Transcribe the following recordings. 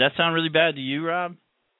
that sound really bad to you, Rob?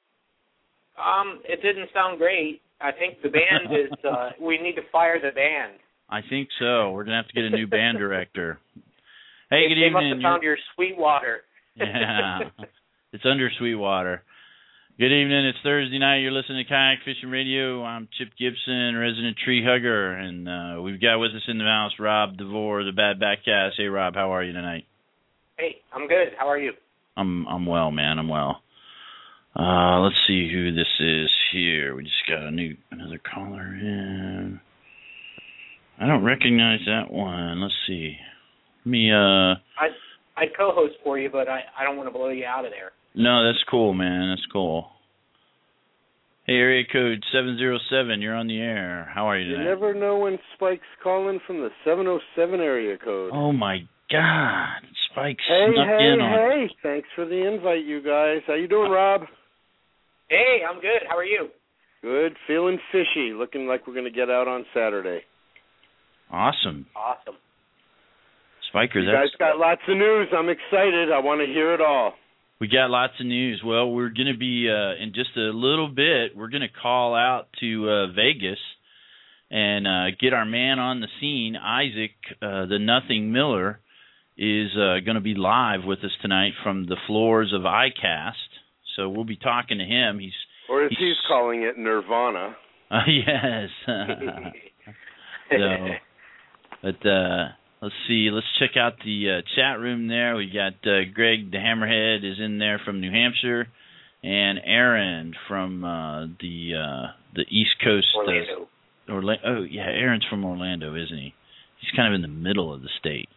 It didn't sound great. I think the band is, we need to fire the band. I think so. We're going to have to get a new band director. Hey, good they evening. They must have found your Sweetwater. Yeah, it's under Sweetwater. Good evening. It's Thursday night. You're listening to Kayak Fishing Radio. I'm Chip Gibson, resident tree hugger, and we've got with us in the house Rob DeVore, the Bad Backcast. Hey, Rob, how are you tonight? Hey, I'm good. How are you? I'm well, man. I'm well. Let's see who this is here. We just got another caller in. I don't recognize that one. Let's see. Let me. I'd co-host for you, but I don't want to blow you out of there. No, that's cool, man. That's cool. Hey, area code 707. You're on the air. How are you tonight? You never know when Spike's calling from the 707 area code. Oh my God, Spike snuck in on. Hey, thanks for the invite, you guys. How you doing, Rob? Hey, I'm good. How are you? Good. Feeling fishy. Looking like we're going to get out on Saturday. Awesome. Spiker, you guys got lots of news. I'm excited. I want to hear it all. We got lots of news. Well, we're going to be, in just a little bit, we're going to call out to Vegas and get our man on the scene. Isaac, the Nothing Miller, is going to be live with us tonight from the floors of ICAST. So we'll be talking to him. He's calling it Nirvana. Yes. Let's see. Let's check out the chat room there. We got Greg the Hammerhead is in there from New Hampshire, and Aaron from the East Coast. Orlando. Oh yeah, Aaron's from Orlando, isn't he? He's kind of in the middle of the state.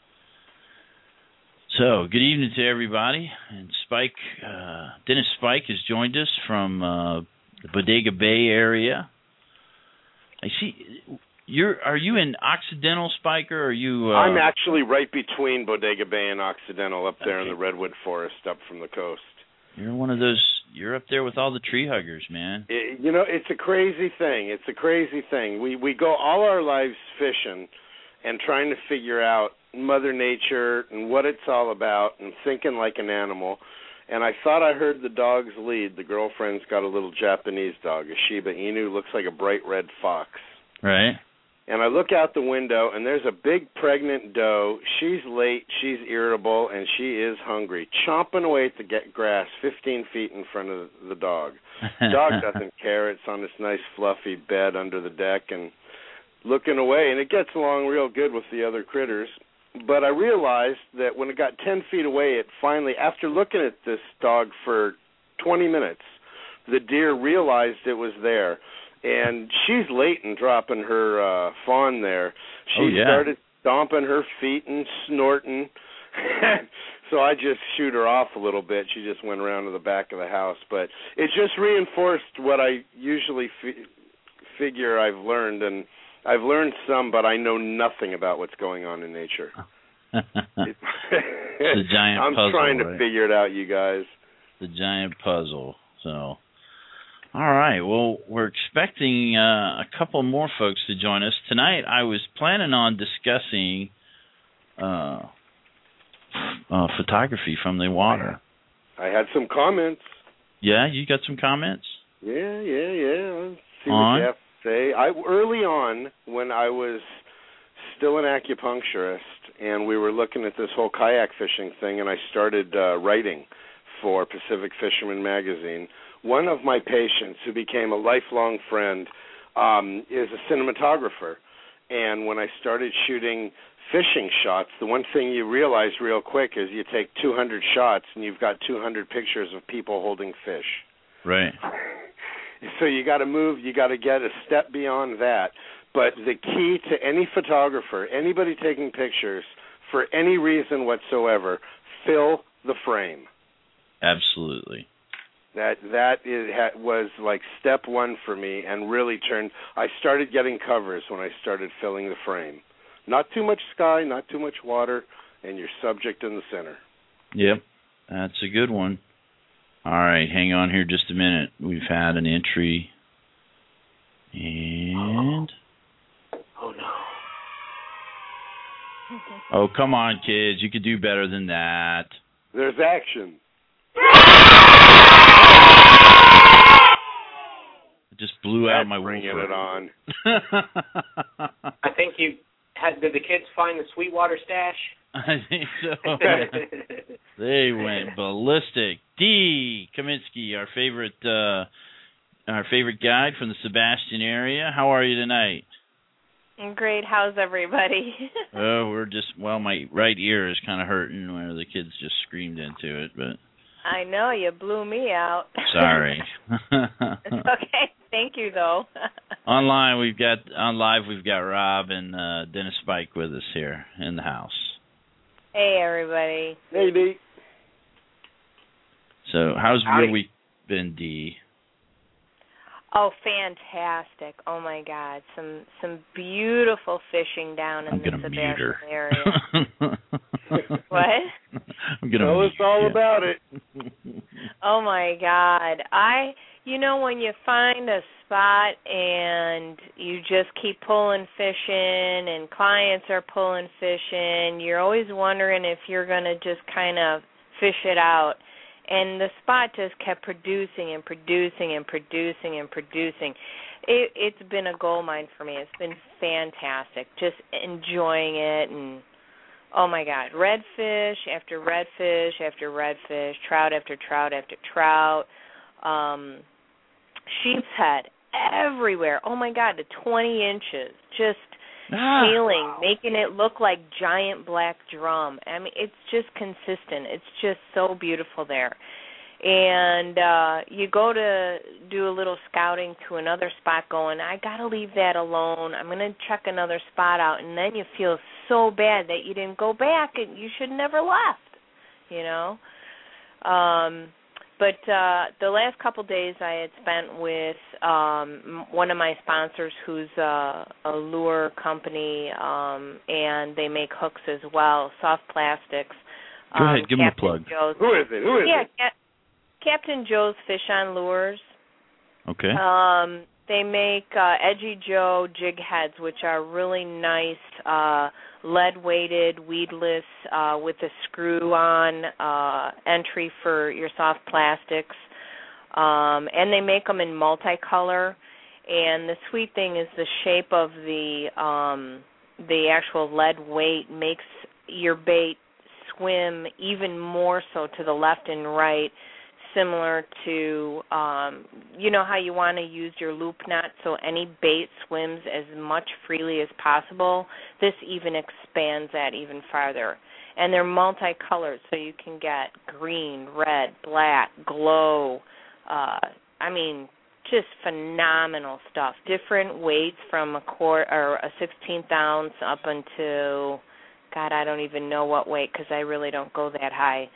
So, good evening to everybody. And Dennis Spike has joined us from the Bodega Bay area. I see. Are you in Occidental, Spike, or are you? I'm actually right between Bodega Bay and Occidental, up there in the redwood forest, up from the coast. You're one of those. You're up there with all the tree huggers, man. It's a crazy thing. We go all our lives fishing and trying to figure out Mother Nature and what it's all about and thinking like an animal. And I thought I heard the dog's lead. The girlfriend's got a little Japanese dog, a Shiba Inu, looks like a bright red fox. Right. And I look out the window, and there's a big pregnant doe. She's late, she's irritable, and she is hungry, chomping away at the grass 15 feet in front of the dog. The dog doesn't care. It's on this nice fluffy bed under the deck and looking away, and it gets along real good with the other critters. But I realized that when it got 10 feet away, it finally, after looking at this dog for 20 minutes, the deer realized it was there. And she's late in dropping her fawn there. She started stomping her feet and snorting. So I just shoot her off a little bit. She just went around to the back of the house. But it just reinforced what I usually figure I've learned. And I've learned some, but I know nothing about what's going on in nature. It's a giant puzzle. I'm trying to figure it out, you guys. The giant puzzle. So, all right. Well, we're expecting a couple more folks to join us tonight. I was planning on discussing photography from the water. I had some comments. Yeah, you got some comments? Yeah. Let's see what you have to say. Early on, when I was still an acupuncturist, and we were looking at this whole kayak fishing thing, and I started writing for Pacific Fisherman magazine. One of my patients, who became a lifelong friend, is a cinematographer. And when I started shooting fishing shots, the one thing you realize real quick is you take 200 shots, and you've got 200 pictures of people holding fish. Right. So you got to move, you got to get a step beyond that. But the key to any photographer, anybody taking pictures, for any reason whatsoever, fill the frame. Absolutely. That was like step one for me, and really I started getting covers when I started filling the frame. Not too much sky, not too much water, and your subject in the center. Yep, that's a good one. All right, hang on here just a minute. We've had an entry. And... Oh, no. Oh, come on, kids. You could do better than that. There's action. It just blew out my bringing woofer. it on. I think did the kids find the Sweetwater stash? I think so. They went ballistic. D. Kaminsky, our favorite guide from the Sebastian area. How are you tonight? Great. How's everybody? Oh, my right ear is kind of hurting where the kids just screamed into it, but I know, you blew me out. sorry. It's okay. Thank you, though. On live we've got Rob and Dennis Spike with us here in the house. Hey, everybody. Hey, D. So, how's Howdy. your week been, D? Oh, fantastic. Oh, my God. Some beautiful fishing down in the Sebastian area. What? I'm gonna Tell us all about it. Oh, my God. When you find a spot and you just keep pulling fish in and clients are pulling fish in, you're always wondering if you're going to just kind of fish it out. And the spot just kept producing and producing and producing and producing. It's been a gold mine for me. It's been fantastic, just enjoying it. And, oh, my God, redfish after redfish after redfish, trout after trout after trout, sheep's head everywhere. Oh, my God, to 20 inches, just sailing, making it look like giant black drum. I mean, it's just consistent. It's just so beautiful there. And you go to do a little scouting to another spot going, I got to leave that alone. I'm going to check another spot out. And then you feel so bad that you didn't go back and you should never left, you know. But the last couple days I had spent with one of my sponsors who's a lure company, and they make hooks as well, Soft Plastics. Go ahead, give them a plug. Who is it? Yeah, Captain Joe's Fish on Lures. Okay. They make Edgy Joe jig heads, which are really nice, lead-weighted, weedless, with a screw-on entry for your soft plastics. And they make them in multicolor. And the sweet thing is the shape of the actual lead weight makes your bait swim even more so to the left and right, similar to, how you want to use your loop knot so any bait swims as much freely as possible. This even expands that even farther. And they're multicolored, so you can get green, red, black, glow. Just phenomenal stuff. Different weights from a 16th ounce up until, God, I don't even know what weight because I really don't go that high.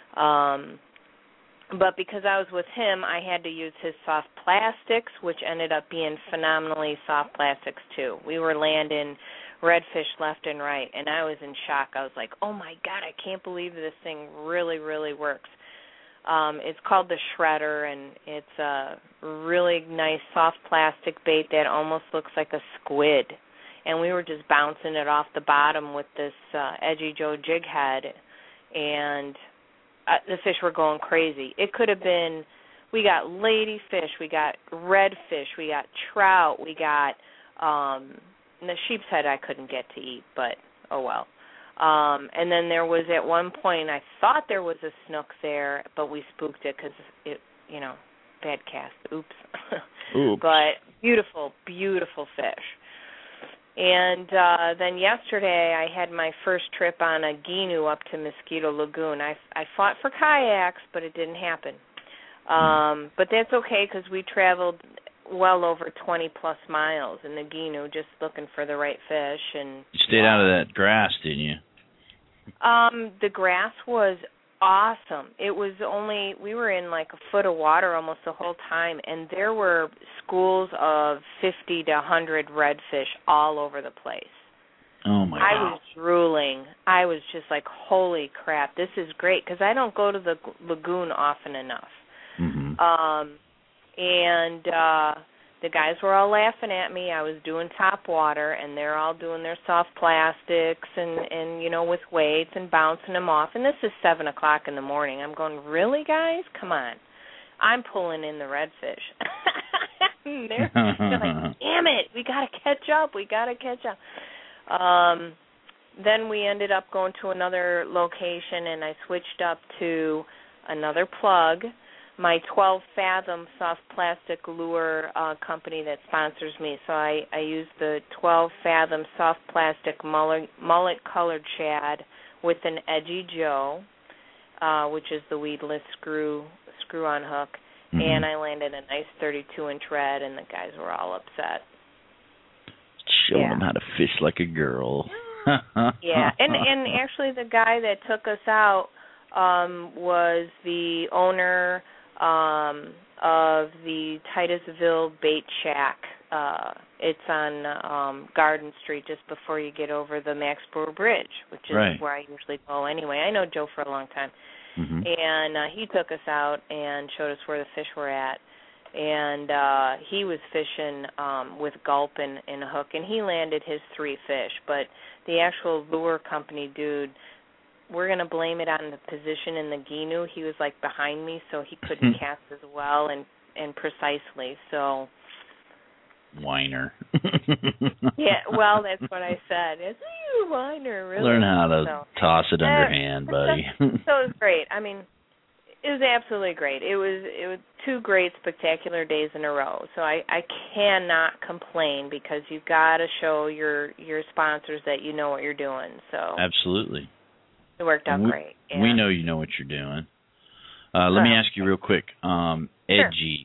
But because I was with him, I had to use his soft plastics, which ended up being phenomenally soft plastics, too. We were landing redfish left and right, and I was in shock. I was like, oh, my God, I can't believe this thing really, really works. It's called the Shredder, and it's a really nice soft plastic bait that almost looks like a squid. And we were just bouncing it off the bottom with this Edgy Joe jig head, and the fish were going crazy. It could have been, we got ladyfish, we got redfish, we got trout, we got the sheep's head I couldn't get to eat, but oh well. And then there was at one point, I thought there was a snook there, but we spooked it because it, bad cast. Oops. Oops. But beautiful, beautiful fish. And then yesterday I had my first trip on a Ginu up to Mosquito Lagoon. I fought for kayaks, but it didn't happen. But that's okay because we traveled well over 20-plus miles in the Ginu just looking for the right fish. And you stayed out of that grass, didn't you? The grass was awesome. It was we were in like a foot of water almost the whole time, and there were schools of 50 to 100 redfish all over the place. Oh, my God. I was drooling. I was just like, holy crap, this is great, because I don't go to the lagoon often enough. Mm-hmm. And the guys were all laughing at me. I was doing top water, and they're all doing their soft plastics and you know, with weights and bouncing them off. And this is 7 o'clock in the morning. I'm going, really, guys? Come on. I'm pulling in the redfish. they're like, damn it, we got to catch up. Then we ended up going to another location, and I switched up to another plug. My 12 Fathom soft plastic lure company that sponsors me. So I use the 12 Fathom soft plastic mullet colored shad with an Edgy Joe, which is the weedless screw on hook, and I landed a nice 32-inch red, and the guys were all upset. Showing them how to fish like a girl. Yeah, and actually the guy that took us out was the owner of the Titusville Bait Shack. It's on Garden Street just before you get over the Max Brewer Bridge, which is where I usually go anyway. I know Joe for a long time. And he took us out and showed us where the fish were at. And he was fishing with gulp and a hook, and he landed his 3 fish. But the actual lure company dude, we're going to blame it on the position in the Ginu. He was, like, behind me, so he couldn't cast as well and precisely. So, whiner. Yeah, well, that's what I said. It's you whiner, really. Learn how to toss it underhand, buddy. So it was great. I mean, it was absolutely great. It was 2 great, spectacular days in a row. So I cannot complain, because you've got to show your sponsors that you know what you're doing. So absolutely. It worked out great. Yeah. We know you know what you're doing. Let me ask you real quick. Edgy,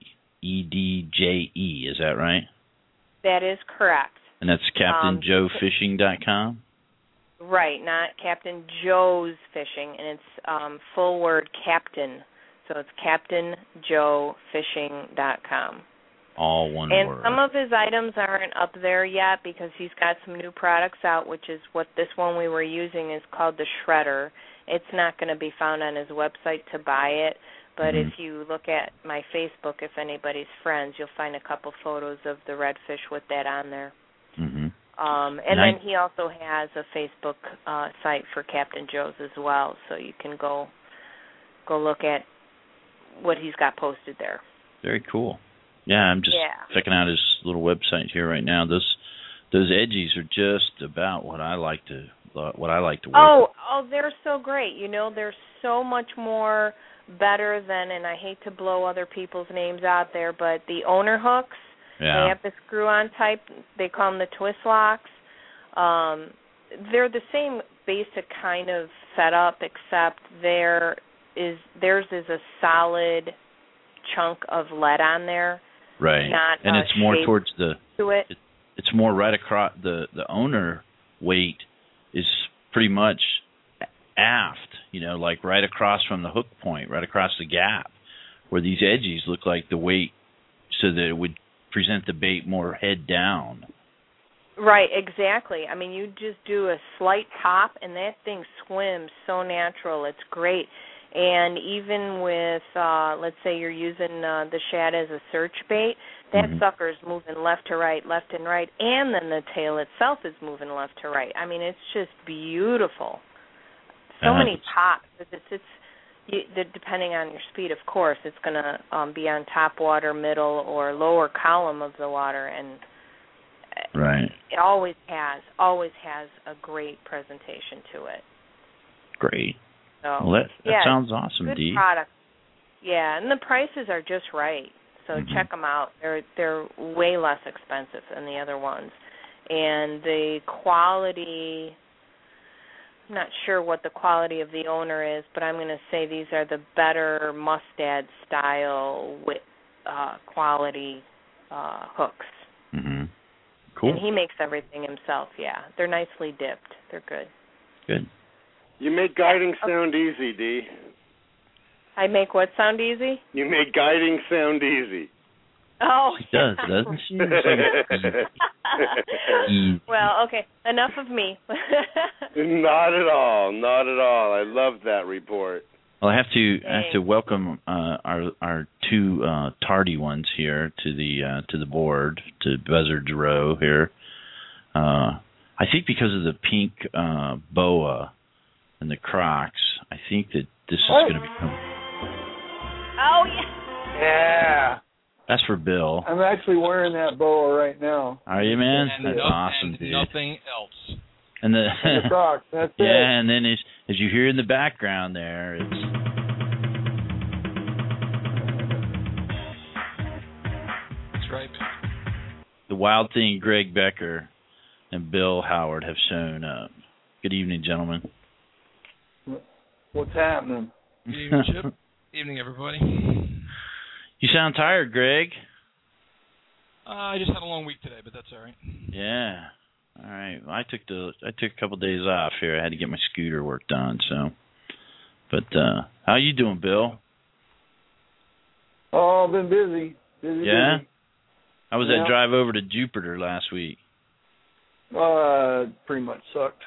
EDJE, is that right? That is correct. And that's CaptainJoeFishing.com? Right, not Captain Joe's Fishing, and it's full word Captain. So it's CaptainJoeFishing.com. All one word. And some of his items aren't up there yet because he's got some new products out, which is what this one we were using is called the Shredder. It's not going to be found on his website to buy it, but if you look at my Facebook, if anybody's friends, you'll find a couple photos of the redfish with that on there. And then he also has a Facebook site for Captain Joe's as well, so you can go look at what he's got posted there. Very cool. Yeah, I'm just checking out his little website here right now. Those edgies are just about what I like to wear. Oh, they're so great. You know, they're so much more better than, and I hate to blow other people's names out there, but the owner hooks. They have the screw-on type. They call them the twist locks. They're the same basic kind of setup, except theirs is a solid chunk of lead on there. Right. And it's more towards it's more right across the owner weight is pretty much aft, you know, like right across from the hook point, right across the gap, where these edgies look like the weight so that it would present the bait more head down. Right, exactly. I mean, you just do a slight top, and that thing swims so natural. It's great. And even with, let's say you're using the shad as a search bait, that sucker's moving left to right, left and right, and then the tail itself is moving left to right. I mean, it's just beautiful. So many pops. Depending on your speed, of course, it's going to be on top water, middle, or lower column of the water, and it always has a great presentation to it. Great. So, well, that sounds awesome, good Dee. Product. Yeah, and the prices are just right. So check them out. They're way less expensive than the other ones, and the quality. I'm not sure what the quality of the owner is, but I'm going to say these are the better Mustad style with quality hooks. Cool. And he makes everything himself. Yeah, they're nicely dipped. They're good. Good. You make guiding sound easy, Dee. I make what sound easy? You make guiding sound easy. Oh, she does, doesn't she? Well, okay, enough of me. Not at all. Not at all. I love that report. Well, I have to welcome our two tardy ones here to the board, to Buzzards Row here. I think because of the pink boa and the Crocs, I think that this is going to become. Oh yeah. Yeah. That's for Bill. I'm actually wearing that boa right now. Are you, man? That's and awesome, dude. Nothing else. And the Crocs. That's yeah, it. and then as you hear in the background there, it's. That's right, man. The Wild Thing, Greg Becker, and Bill Howard have shown up. Good evening, gentlemen. What's happening? Good evening, Chip. Evening, everybody. You sound tired, Greg. I just had a long week today, but that's all right. Yeah. All right. Well, I took a couple days off here. I had to get my scooter work done. So, but how you doing, Bill? Oh, I've been busy. Busy. How was that drive over to Jupiter last week? Pretty much sucked.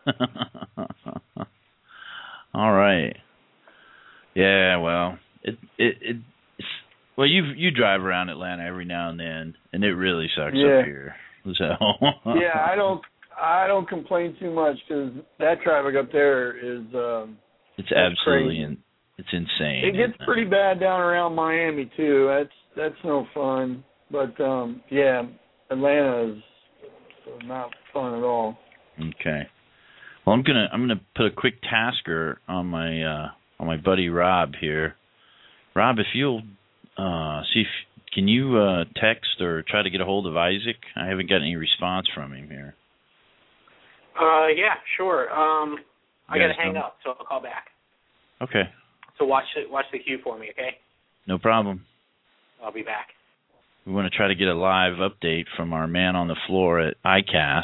All right. Yeah. Well, it's well, you drive around Atlanta every now and then, and it really sucks up here. So. Yeah, I don't complain too much because that traffic up there is. It's absolutely it's insane. It gets pretty bad down around Miami too. That's no fun. But yeah, Atlanta is not fun at all. Okay. Well, I'm gonna put a quick tasker on my buddy Rob here. Rob, if you'll see if can you text or try to get a hold of Isaac? I haven't got any response from him here. Yeah, sure. I got to hang up, so I'll call back. Okay. So watch the queue for me, okay? No problem. I'll be back. We want to try to get a live update from our man on the floor at ICAST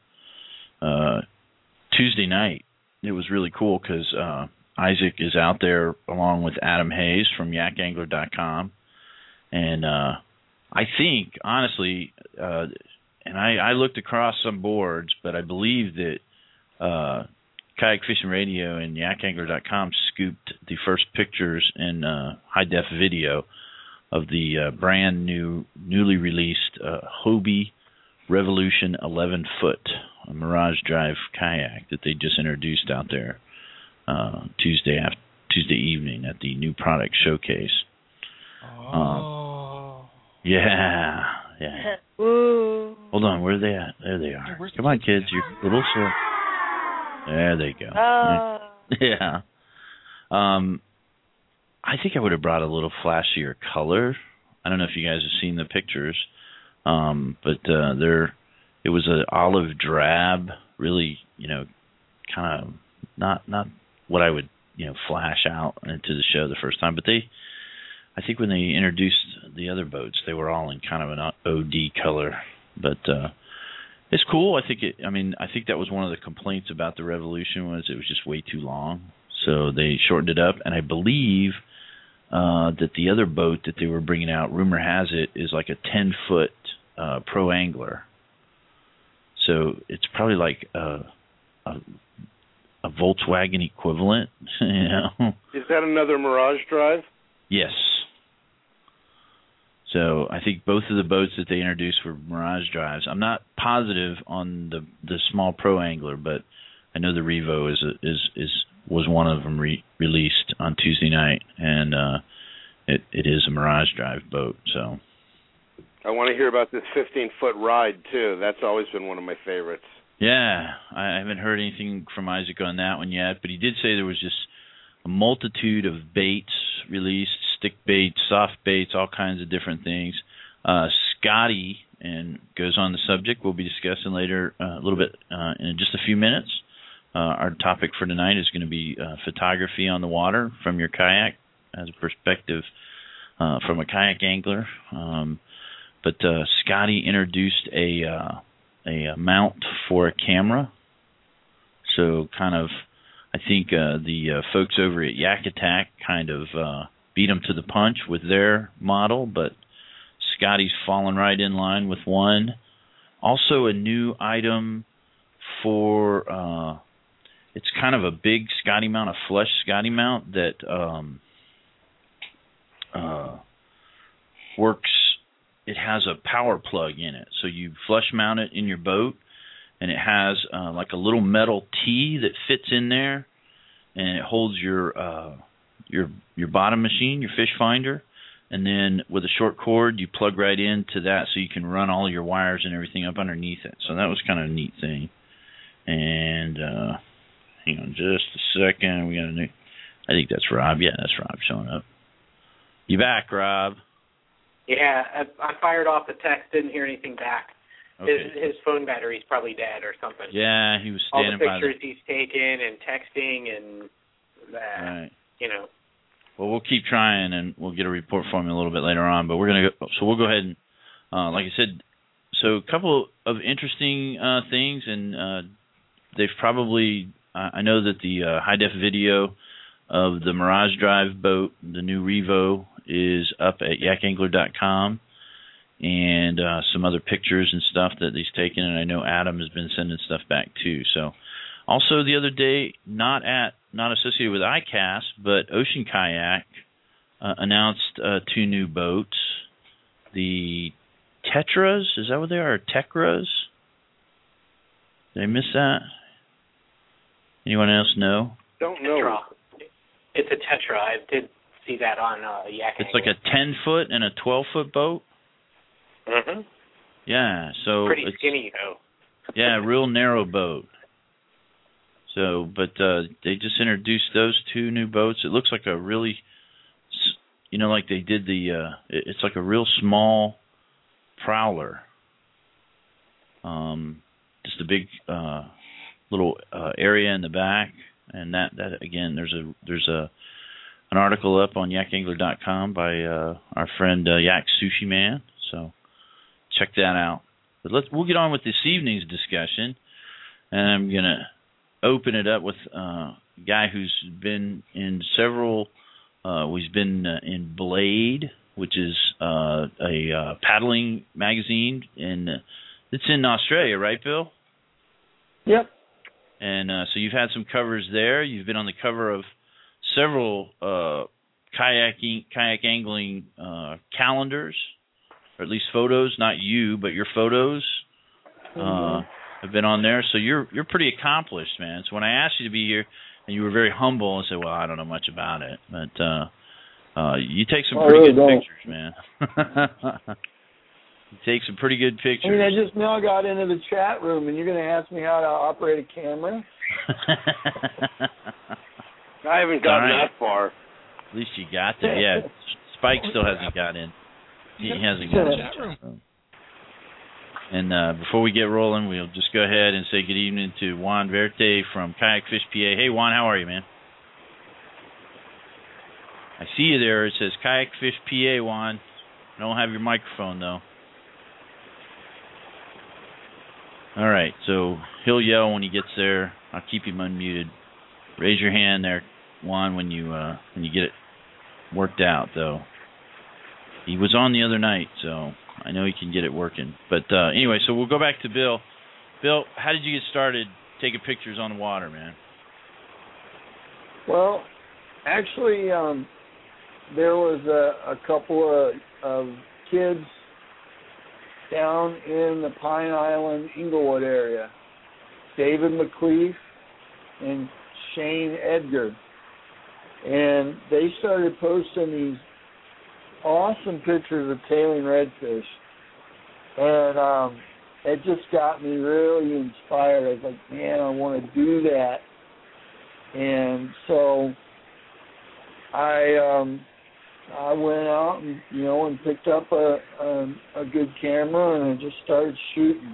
Tuesday night. It was really cool because Isaac is out there along with Adam Hayes from yakangler.com. And I think, honestly, and I looked across some boards, but I believe that Kayak Fishing Radio and yakangler.com scooped the first pictures in high-def video of the brand newly released Hobie Revolution 11-foot Mirage Drive kayak that they just introduced out there Tuesday evening at the new product showcase. Yeah. Ooh. Hold on, where are they at? There they are. Come on, kids, you're a little slow. There they go. Yeah. I think I would have brought a little flashier color. I don't know if you guys have seen the pictures, but it was an olive drab, really, kind of not what I would, flash out into the show the first time. But I think when they introduced the other boats, they were all in kind of an OD color. But it's cool. I think that was one of the complaints about the Revolution was it was just way too long. So they shortened it up, and I believe that the other boat that they were bringing out, rumor has it, is like a 10-foot pro angler. So it's probably like a Volkswagen equivalent. Is that another Mirage Drive? Yes. So I think both of the boats that they introduced were Mirage Drives. I'm not positive on the small pro angler, but I know the Revo was one of them released on Tuesday night, and it is a Mirage Drive boat. So I want to hear about this 15-foot ride too. That's always been one of my favorites. Yeah, I haven't heard anything from Isaac on that one yet, but he did say there was just a multitude of baits released, stick baits, soft baits, all kinds of different things. Scotty, and goes on the subject we'll be discussing later a little bit in just a few minutes. Our topic for tonight is going to be photography on the water from your kayak as a perspective from a kayak angler. But Scotty introduced a mount for a camera. So kind of, I think the folks over at Yak Attack kind of beat them to the punch with their model, but Scotty's fallen right in line with one. Also a new item for, it's kind of a big Scotty mount, a flush Scotty mount that works. It has a power plug in it, so you flush mount it in your boat, and it has like a little metal T that fits in there, and it holds your bottom machine, your fish finder, and then with a short cord you plug right into that, so you can run all your wires and everything up underneath it. So that was kind of a neat thing. And hang on just a second. We got a new. I think that's Rob. Yeah, that's Rob showing up. You back, Rob? Yeah, I fired off the text. Didn't hear anything back. Okay. His phone battery's probably dead or something. Yeah, he was standing by all the pictures he's taken and texting and that. Right. You know. Well, we'll keep trying, and we'll get a report from him a little bit later on. But we're gonna go. So we'll go ahead and, like I said, so a couple of interesting things, and they've probably. I know that the high def video of the Mirage Drive boat, the new Revo, is up at yakangler.com, and some other pictures and stuff that he's taken, and I know Adam has been sending stuff back too. So, also the other day, not associated with ICAST, but Ocean Kayak announced 2 new boats. The Tetras, is that what they are? Or Tekras? Did I miss that? Anyone else know? Don't know. Tetra. It's a Tetra. I did see that on Yak It's like a 10-foot and a 12-foot boat? Mm-hmm. Yeah, so pretty it's skinny, though. Yeah, real narrow boat. So, but they just introduced those 2 new boats. It looks like a really, like they did it's like a real small prowler. Just a big little area in the back, and that again, there's an article up on yakangler.com by our friend Yak Sushi Man. So check that out. But we'll get on with this evening's discussion, and I'm gonna open it up with a guy who's been in several. He's been in Blade, which is a paddling magazine, and it's in Australia, right, Bill? Yep. And so you've had some covers there. You've been on the cover of several kayak angling calendars, or at least photos. Not you, but your photos have been on there. So you're pretty accomplished, man. So when I asked you to be here, and you were very humble and said, "Well, I don't know much about it," but you take some pretty good pictures, man. You take some pretty good pictures. I mean, I just now got into the chat room, and you're going to ask me how to operate a camera? I haven't gotten that far. At least you got there. Yeah, Spike still hasn't got in. He hasn't got in the chat room. And before we get rolling, we'll just go ahead and say good evening to Juan Verte from Kayak Fish PA. Hey, Juan, how are you, man? I see you there. It says Kayak Fish PA, Juan. I don't have your microphone, though. All right, so he'll yell when he gets there. I'll keep him unmuted. Raise your hand there, Juan, when you get it worked out, though. He was on the other night, so I know he can get it working. But anyway, so we'll go back to Bill. Bill, how did you get started taking pictures on the water, man? Well, actually, there was a couple of kids down in the Pine Island, Inglewood area, David McLeaf and Shane Edgar. And they started posting these awesome pictures of tailing redfish. And it just got me really inspired. I was like, man, I want to do that. And so I went out and and picked up a good camera, and I just started shooting.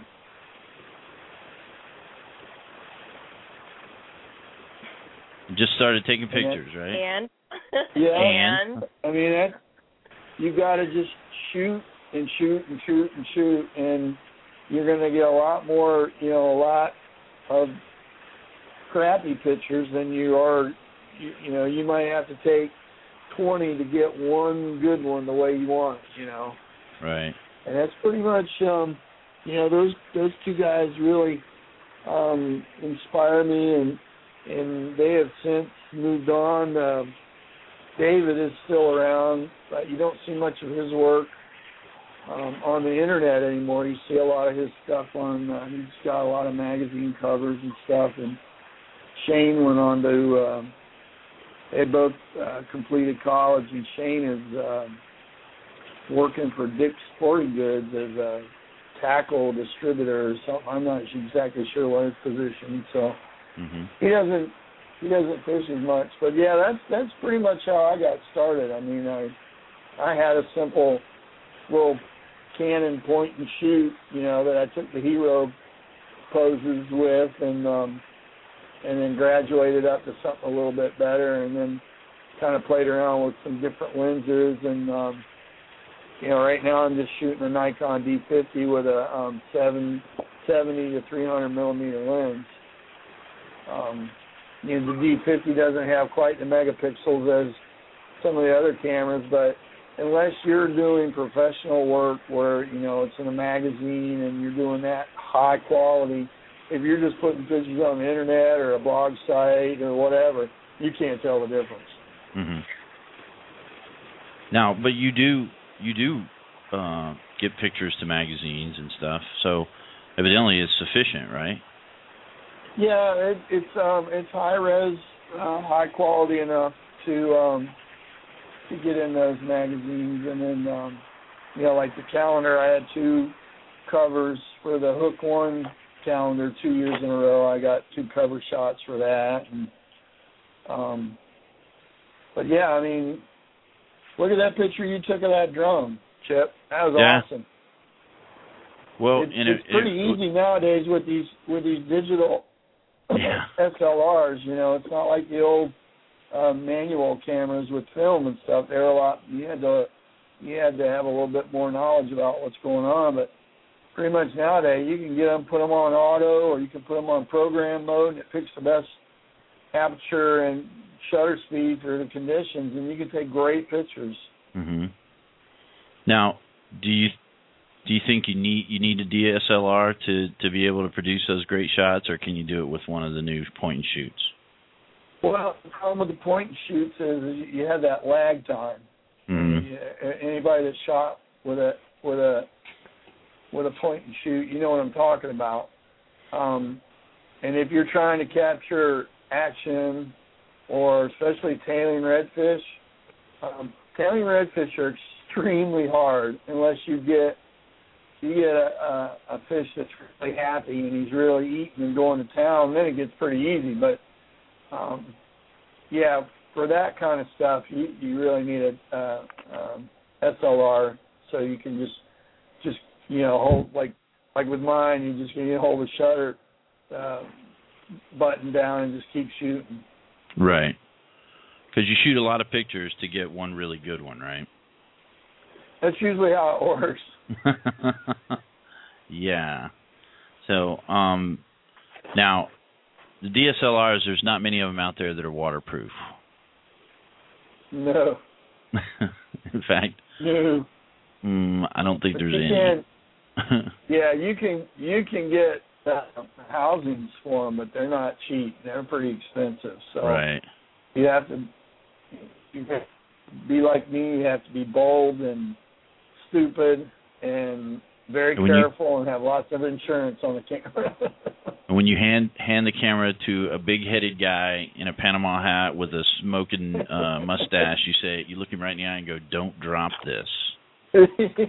You just started taking pictures, right? And yeah, I mean you got to just shoot and shoot and shoot and shoot, and you're going to get a lot more, a lot of crappy pictures than you are. You might have to take 20 to get one good one the way you want, Right. And that's pretty much, those 2 guys really inspire me, and they have since moved on. David is still around, but you don't see much of his work on the internet anymore. You see a lot of his stuff on, he's got a lot of magazine covers and stuff, and Shane went on to, they both completed college, and Shane is working for Dick's Sporting Goods as a tackle distributor or something. I'm not exactly sure what his position, so he doesn't fish as much. But yeah, that's pretty much how I got started. I mean, I had a simple little Canon point and shoot, that I took the hero poses with, and then graduated up to something a little bit better, and then kind of played around with some different lenses. And right now I'm just shooting a Nikon D50 with a 770 to 300 millimeter lens. The D50 doesn't have quite the megapixels as some of the other cameras, but unless you're doing professional work where, it's in a magazine and you're doing that high quality, if you're just putting pictures on the internet or a blog site or whatever, you can't tell the difference. Now, but you do get pictures to magazines and stuff, so evidently it's sufficient, right? Yeah, it's high res, high quality enough to get in those magazines. And then like the calendar, I had 2 covers for the Hook 1 calendar 2 years in a row. I got 2 cover shots for that. And but yeah, I mean, look at that picture you took of that drone, Chip. That was awesome. Well, it's pretty easy nowadays with these digital SLRs. It's not like the old manual cameras with film and stuff. They're a lot. You had to have a little bit more knowledge about what's going on. But pretty much nowadays, you can get them, put them on auto, or you can put them on program mode, and it picks the best aperture and shutter speed for the conditions, and you can take great pictures. Now, do you think you need a DSLR to be able to produce those great shots, or can you do it with one of the new point and shoots? Well, the problem with the point and shoots is you have that lag time. Anybody that shot with a point and shoot, you know what I'm talking about. And if you're trying to capture action, or especially tailing redfish, tailing redfish are extremely hard unless you get a fish that's really happy and he's really eating and going to town. Then it gets pretty easy. But for that kind of stuff, you really need a SLR, so you can just hold, like with mine, you just hold the shutter button down and just keep shooting. Right. Because you shoot a lot of pictures to get one really good one, right? That's usually how it works. Yeah. So, now, the DSLRs, there's not many of them out there that are waterproof. No. In fact, no. I don't think there's any. Yeah, you can get housings for them, but they're not cheap. They're pretty expensive. So right. You have to be like me. You have to be bold and stupid and very careful and have lots of insurance on the camera. When you hand the camera to a big-headed guy in a Panama hat with a smoking mustache, you look him right in the eye and go, "Don't drop this." Yep.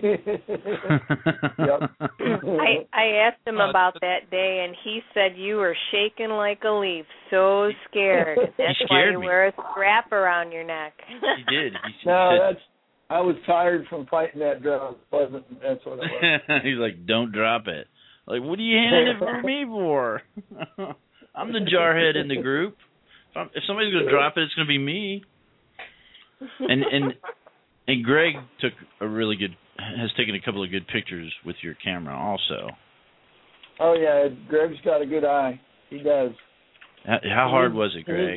I asked him about that day, and he said you were shaking like a leaf, so scared. That's why you wear a strap around your neck. He did. I was tired from fighting that drone. That's what it was. He's like, "Don't drop it." Like, what are you handing it for me for? I'm the jarhead in the group. If somebody's going to drop it, it's going to be me. And Greg has taken a couple of good pictures with your camera also. Oh, yeah, Greg's got a good eye. He does. How hard was it, Greg?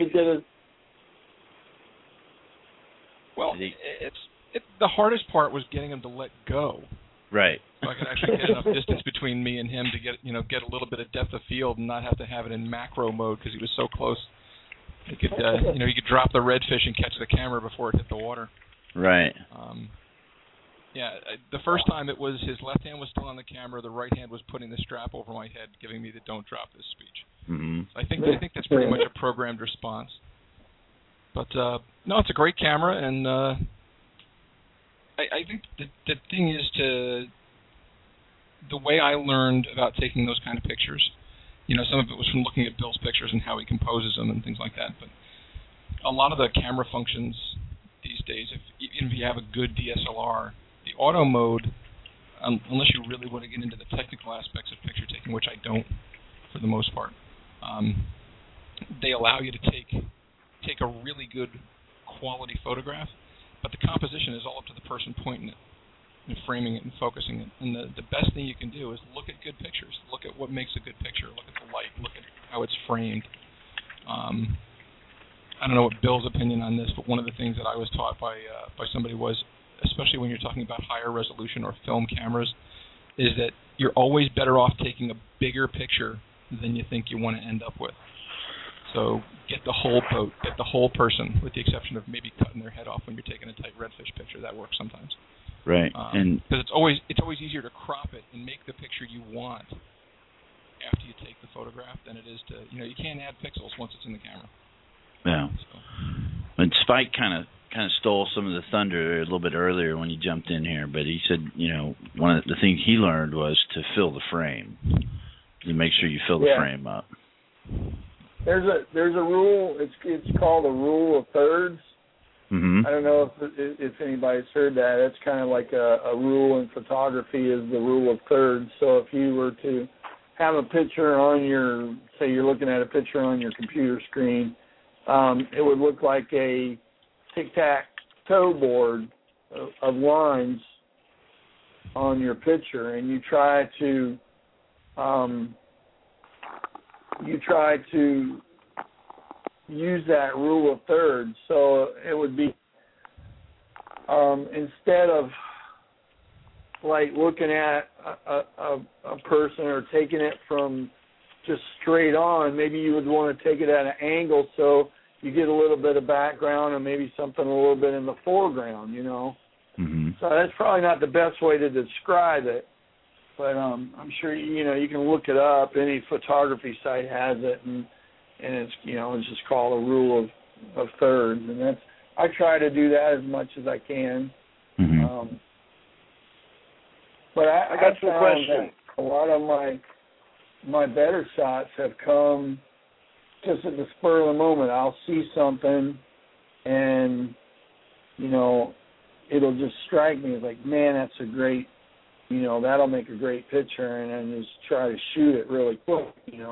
The hardest part was getting him to let go. Right. So I could actually get enough distance between me and him to get a little bit of depth of field and not have to have it in macro mode because he was so close He could, he could drop the redfish and catch the camera before it hit the water. Right. The first time it was his left hand was still on the camera, the right hand was putting the strap over my head, giving me the "don't drop this" speech. Mm-hmm. So I think that's pretty much a programmed response. But no, it's a great camera, and I think the thing is the way I learned about taking those kind of pictures. Some of it was from looking at Bill's pictures and how he composes them and things like that. But a lot of the camera functions these days, even if you have a good DSLR, the auto mode, unless you really want to get into the technical aspects of picture taking, which I don't for the most part, they allow you to take a really good quality photograph, but the composition is all up to the person pointing it and framing it and focusing it. And the best thing you can do is look at good pictures. Look at what makes a good picture. Look at the light. Look at how it's framed. I don't know what Bill's opinion on this, but one of the things that I was taught by somebody was, especially when you're talking about higher resolution or film cameras, is that you're always better off taking a bigger picture than you think you want to end up with. So get the whole boat, get the whole person, with the exception of maybe cutting their head off when you're taking a tight redfish picture. That works sometimes. Right. And because it's always easier to crop it and make the picture you want after you take the photograph than it is to, you can't add pixels once it's in the camera. Yeah. So. And Spike kind of stole some of the thunder a little bit earlier when he jumped in here, but he said, one of the things he learned was to fill the frame. You make sure you fill the frame up. There's a rule. It's called a rule of thirds. Mm-hmm. I don't know if anybody's heard that. It's kind of like a rule in photography is the rule of thirds. So if you were to have a picture on say you're looking at a picture on your computer screen, it would look like a tic-tac-toe board of lines on your picture, and you try to use that rule of thirds. So it would be instead of like looking at a person or taking it from just straight on, maybe you would want to take it at an angle so you get a little bit of background and maybe something a little bit in the foreground, Mm-hmm. So that's probably not the best way to describe it, but I'm sure you can look it up. Any photography site has it, and it's it's just called a rule of thirds, and I try to do that as much as I can. Mm-hmm. But I got some found questions. that a lot of my better shots have come just at the spur of the moment. I'll see something, and it'll just strike me as like, man, that's a great, that'll make a great picture, and then just try to shoot it really quick.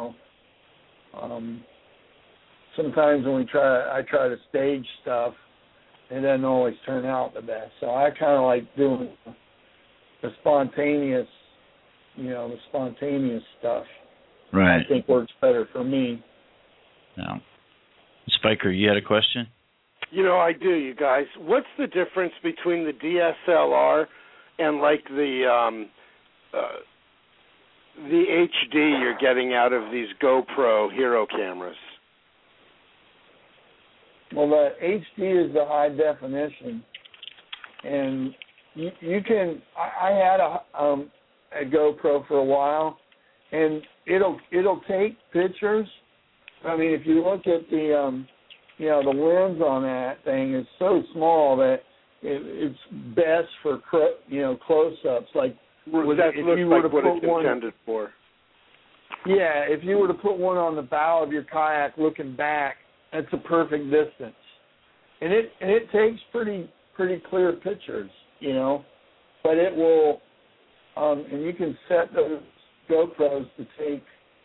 Sometimes when I try to stage stuff, it doesn't always turn out the best. So I kind of like doing the spontaneous stuff. Right. I think works better for me. No. Spiker, you had a question? I do, you guys. What's the difference between the DSLR and like the HD you're getting out of these GoPro Hero cameras? Well, the HD is the high definition, and you can. I had a GoPro for a while, and it'll take pictures. I mean, if you look at the the lens on that thing is so small that it's best for close-ups. Like that looks like what it's intended for. Yeah, if you were to put one on the bow of your kayak looking back, that's a perfect distance, and it takes pretty clear pictures, But it will, and you can set those GoPros to take,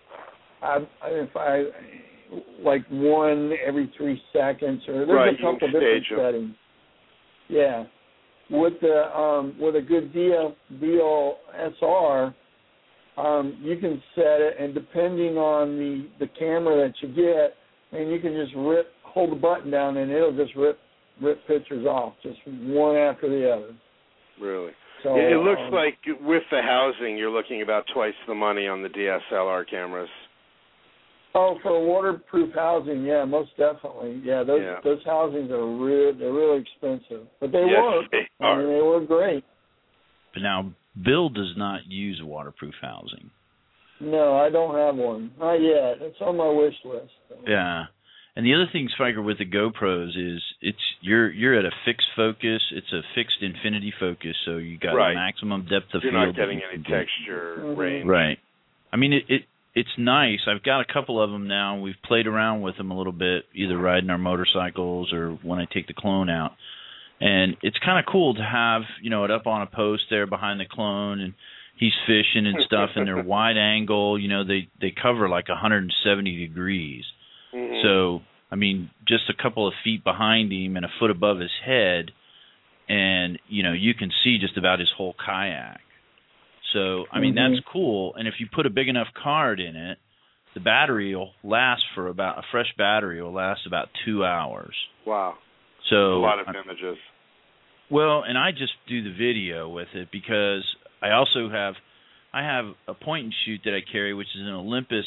like one every 3 seconds, or there's a couple different settings. Yeah, with a good DSLR, you can set it, and depending on the camera that you get, and you can just hold the button down, and it'll just rip pictures off, just one after the other. Really? So, it looks like with the housing, you're looking about twice the money on the DSLR cameras. Oh, for waterproof housing, yeah, most definitely. Yeah, those housings are they're really expensive, but they work. I mean, they work great. But now, Bill does not use a waterproof housing. No, I don't have one. Not yet. It's on my wish list. So. Yeah. And the other thing, Spiker, with the GoPros is you're at a fixed focus. It's a fixed infinity focus, so you got a maximum depth of field. You're not getting any texture range. Right. I mean, it's nice. I've got a couple of them now. We've played around with them a little bit, either riding our motorcycles or when I take the clone out. And it's kind of cool to have, it up on a post there behind the clone, and he's fishing and stuff, and they're wide angle. They cover like 170 degrees. Mm-hmm. So, I mean, just a couple of feet behind him and a foot above his head, and, you can see just about his whole kayak. So, I mean, that's cool. And if you put a big enough card in it, the battery will last a fresh battery will last about 2 hours. Wow. So a lot of images. Well, and I just do the video with it because I have a point and shoot that I carry, which is an Olympus,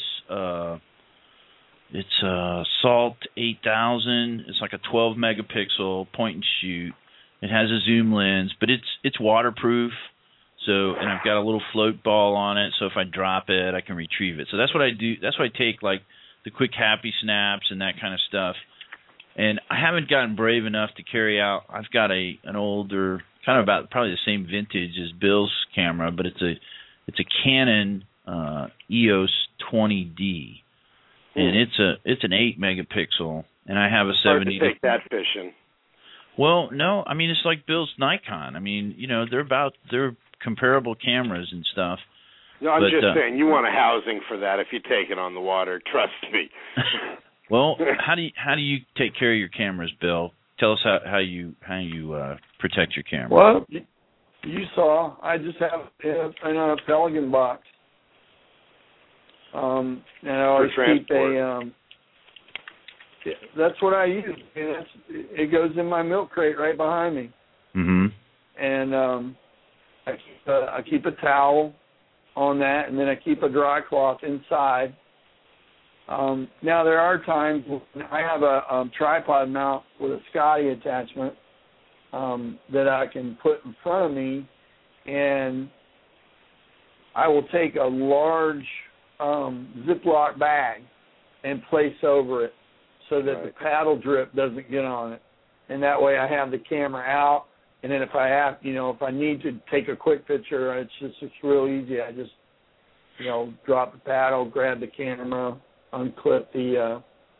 it's a Salt 8000. It's like a 12 megapixel point and shoot. It has a zoom lens, but it's waterproof. So, and I've got a little float ball on it, so if I drop it, I can retrieve it. So that's what I do. That's what I take, like the quick happy snaps and that kind of stuff. And I haven't gotten brave enough to carry out. I've got an older, kind of about probably the same vintage as Bill's camera, but it's a Canon EOS 20D, and it's an 8 megapixel, and I have a 70. Hard to take that fishing. Well, no, I mean it's like Bill's Nikon. I mean, they're comparable cameras and stuff. No, I'm just saying you want a housing for that if you take it on the water. Trust me. Well, how do you take care of your cameras, Bill? Tell us how you protect your camera. Well, you saw I just have in a Pelican box. And I always keep that's what I use. And it goes in my milk crate right behind me. Mm-hmm. And I keep a towel on that, and then I keep a dry cloth inside. Now there are times when I have a tripod mount with a Scotty attachment that I can put in front of me, and I will take a large Ziploc bag and place over it so that the paddle drip doesn't get on it, and that way I have the camera out. And then if I need to take a quick picture, it's real easy. I just drop the paddle, grab the camera, unclip the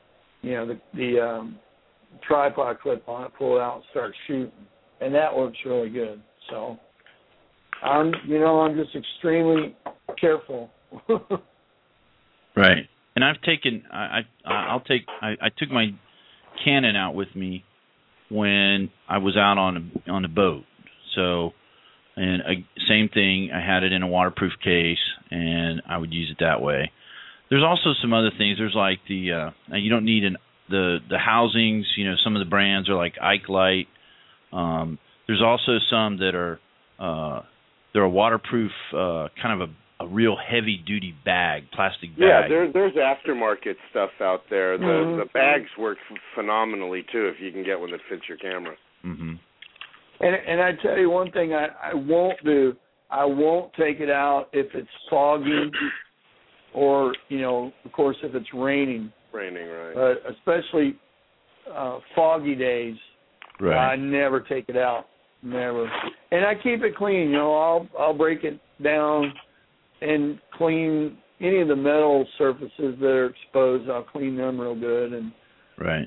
tripod clip on it, pull it out, and start shooting, and that works really good. So I'm just extremely careful. Right, and I've taken I took my Canon out with me when I was out on a boat. So, and same thing, I had it in a waterproof case, and I would use it that way. There's also some other things. There's like you don't need the housings. Some of the brands are like Ike Light. There's also some that are they're a waterproof kind of a real heavy duty bag, plastic bag. Yeah, there's aftermarket stuff out there. The bags work phenomenally too if you can get one that fits your camera. Mm-hmm. And I tell you one thing I won't do. I won't take it out if it's foggy. Or, of course, if it's raining. Raining, right. Especially foggy days. Right. I never take it out. Never. And I keep it clean. I'll break it down and clean any of the metal surfaces that are exposed. I'll clean them real good. And right.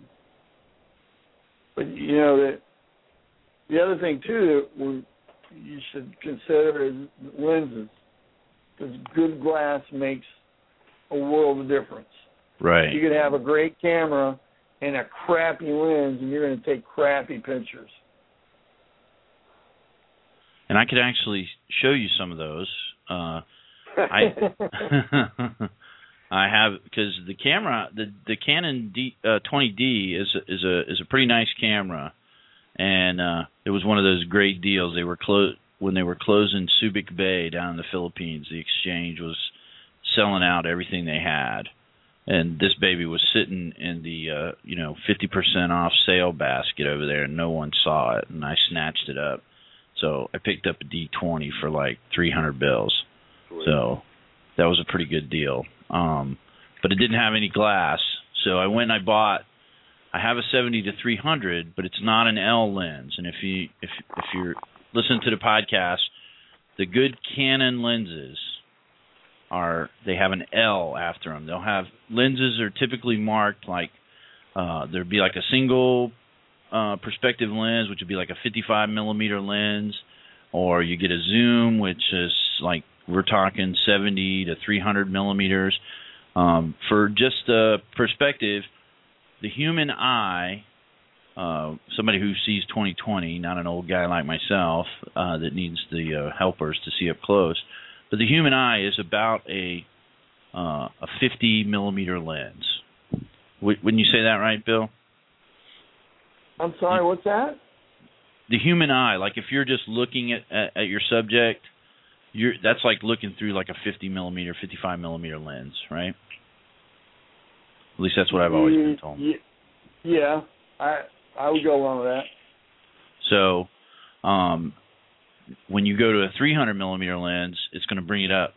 But, the other thing, too, that you should consider is lenses. Because good glass makes a world of difference. Right. You could have a great camera and a crappy lens, and you're going to take crappy pictures. And I could actually show you some of those. I have, because the camera, the Canon 20D is a pretty nice camera, and it was one of those great deals. They were when they were closing Subic Bay down in the Philippines. The exchange was selling out everything they had, And this baby was sitting in the 50% off sale basket over there, and no one saw it, and I snatched it up. So I picked up a D20 for like 300 bills. Sweet. So that was a pretty good deal. But it didn't have any glass, so I went and I have a 70-300, but it's not an L lens. And if you're listening to the podcast, the good Canon lenses they have an L after them. They'll have lenses are typically marked like there'd be like a single perspective lens, which would be like a 55 millimeter lens, or you get a zoom, which is like we're talking 70-300 millimeters. For just perspective, the human eye, somebody who sees 20/20, not an old guy like myself that needs the helpers to see up close, but the human eye is about a 50 millimeter lens. Wouldn't you say that right, Bill? I'm sorry, what's that? The human eye, like if you're just looking at your subject, that's like looking through like a 50 millimeter, 55 millimeter lens, right? At least that's what I've always been told. Yeah, I would go along with that. So, when you go to a 300 millimeter lens, it's going to bring it up,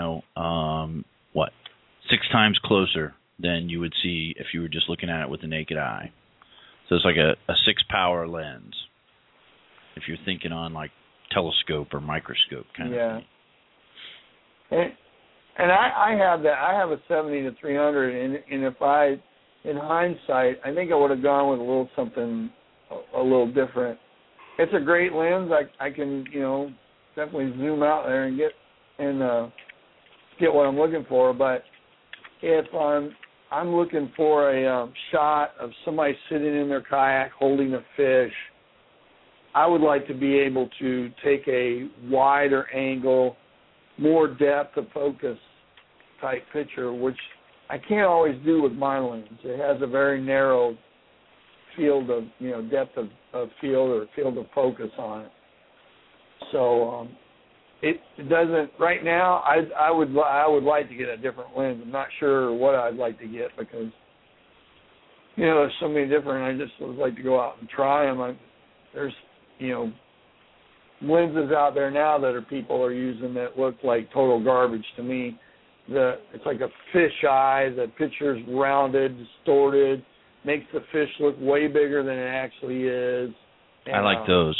6 times closer than you would see if you were just looking at it with the naked eye. So it's like a 6-power lens, if you're thinking on like telescope or microscope kind of thing. And I have that. I have a 70-300, and if in hindsight, I think I would have gone with a little something a little different. It's a great lens. I can definitely zoom out there and get what I'm looking for. But if I'm looking for a shot of somebody sitting in their kayak holding a fish, I would like to be able to take a wider angle, more depth of focus type picture, which I can't always do with my lens. It has a very narrow field of, depth of field or field of focus on it. So it doesn't, right now, I would like to get a different lens. I'm not sure what I'd like to get because, there's so many different, I just would like to go out and try them. There's, lenses out there now that people are using that look like total garbage to me. It's like a fish eye. The picture's rounded, distorted, makes the fish look way bigger than it actually is. And, I like those.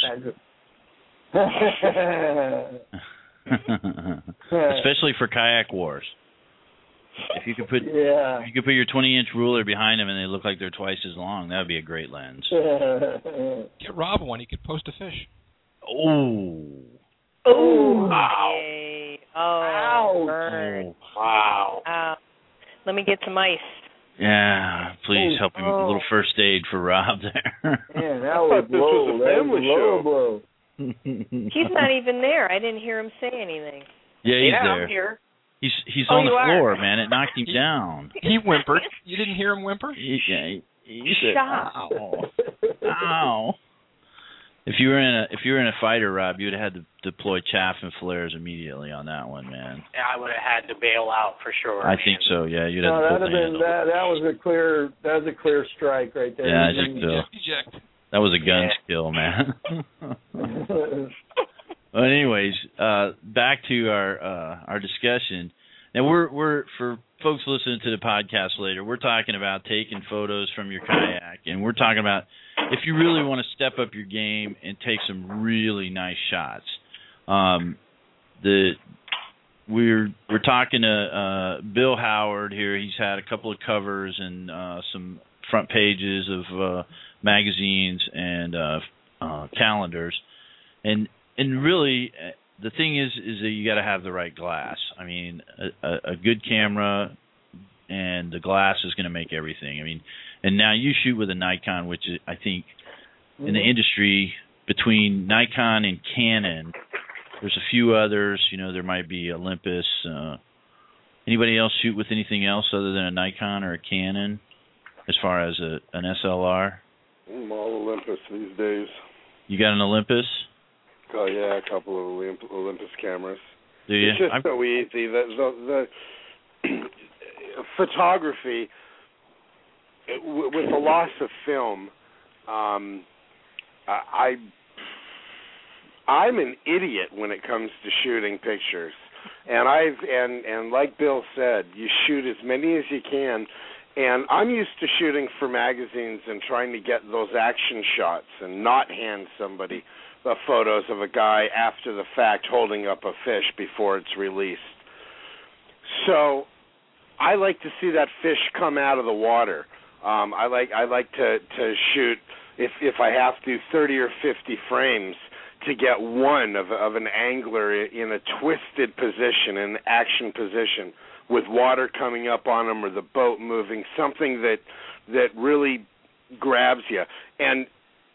Especially for kayak wars. If you could put your 20-inch ruler behind them and they look like they're twice as long, that would be a great lens. Get Rob one. He could post a fish. Oh. Wow. Ow. Burn. Wow. Let me get some ice. Yeah, please help him with a little first aid for Rob there. Man, that was low. That was low blow. He's not even there. I didn't hear him say anything. Yeah, he's there. I'm here. He's on the floor, man. It knocked him down. He whimpered. You didn't hear him whimper? He said, "Ow, ow." If you were in a fighter, Rob, you'd have had to deploy chaff and flares immediately on that one, man. Yeah, I would have had to bail out for sure. I think so. Yeah, you'd have to pull the handle. That was a clear strike right there. Yeah, eject. That was a gun skill, man. Well, anyways, back to our discussion. Now we're for folks listening to the podcast later, we're talking about taking photos from your kayak, and we're talking about if you really want to step up your game and take some really nice shots. We're talking to Bill Howard here. He's had a couple of covers and some front pages of magazines and calendars, and really the thing is that you got to have the right glass. I mean, a good camera and the glass is going to make everything. I mean, and now you shoot with a Nikon, which is, I think in the industry between Nikon and Canon, there's a few others. There might be Olympus. Anybody else shoot with anything else other than a Nikon or a Canon as far as an SLR? All Olympus these days. You got an Olympus? Oh, yeah, a couple of Olympus cameras. Do you? It's just so easy. photography, with the loss of film, I'm an idiot when it comes to shooting pictures. And like Bill said, you shoot as many as you can. And I'm used to shooting for magazines and trying to get those action shots and not hand somebody photos of a guy after the fact holding up a fish before it's released. So I like to see that fish come out of the water. I like to shoot, if I have to, 30 or 50 frames to get one of an angler in a twisted position, an action position, with water coming up on them or the boat moving, something that really grabs you. And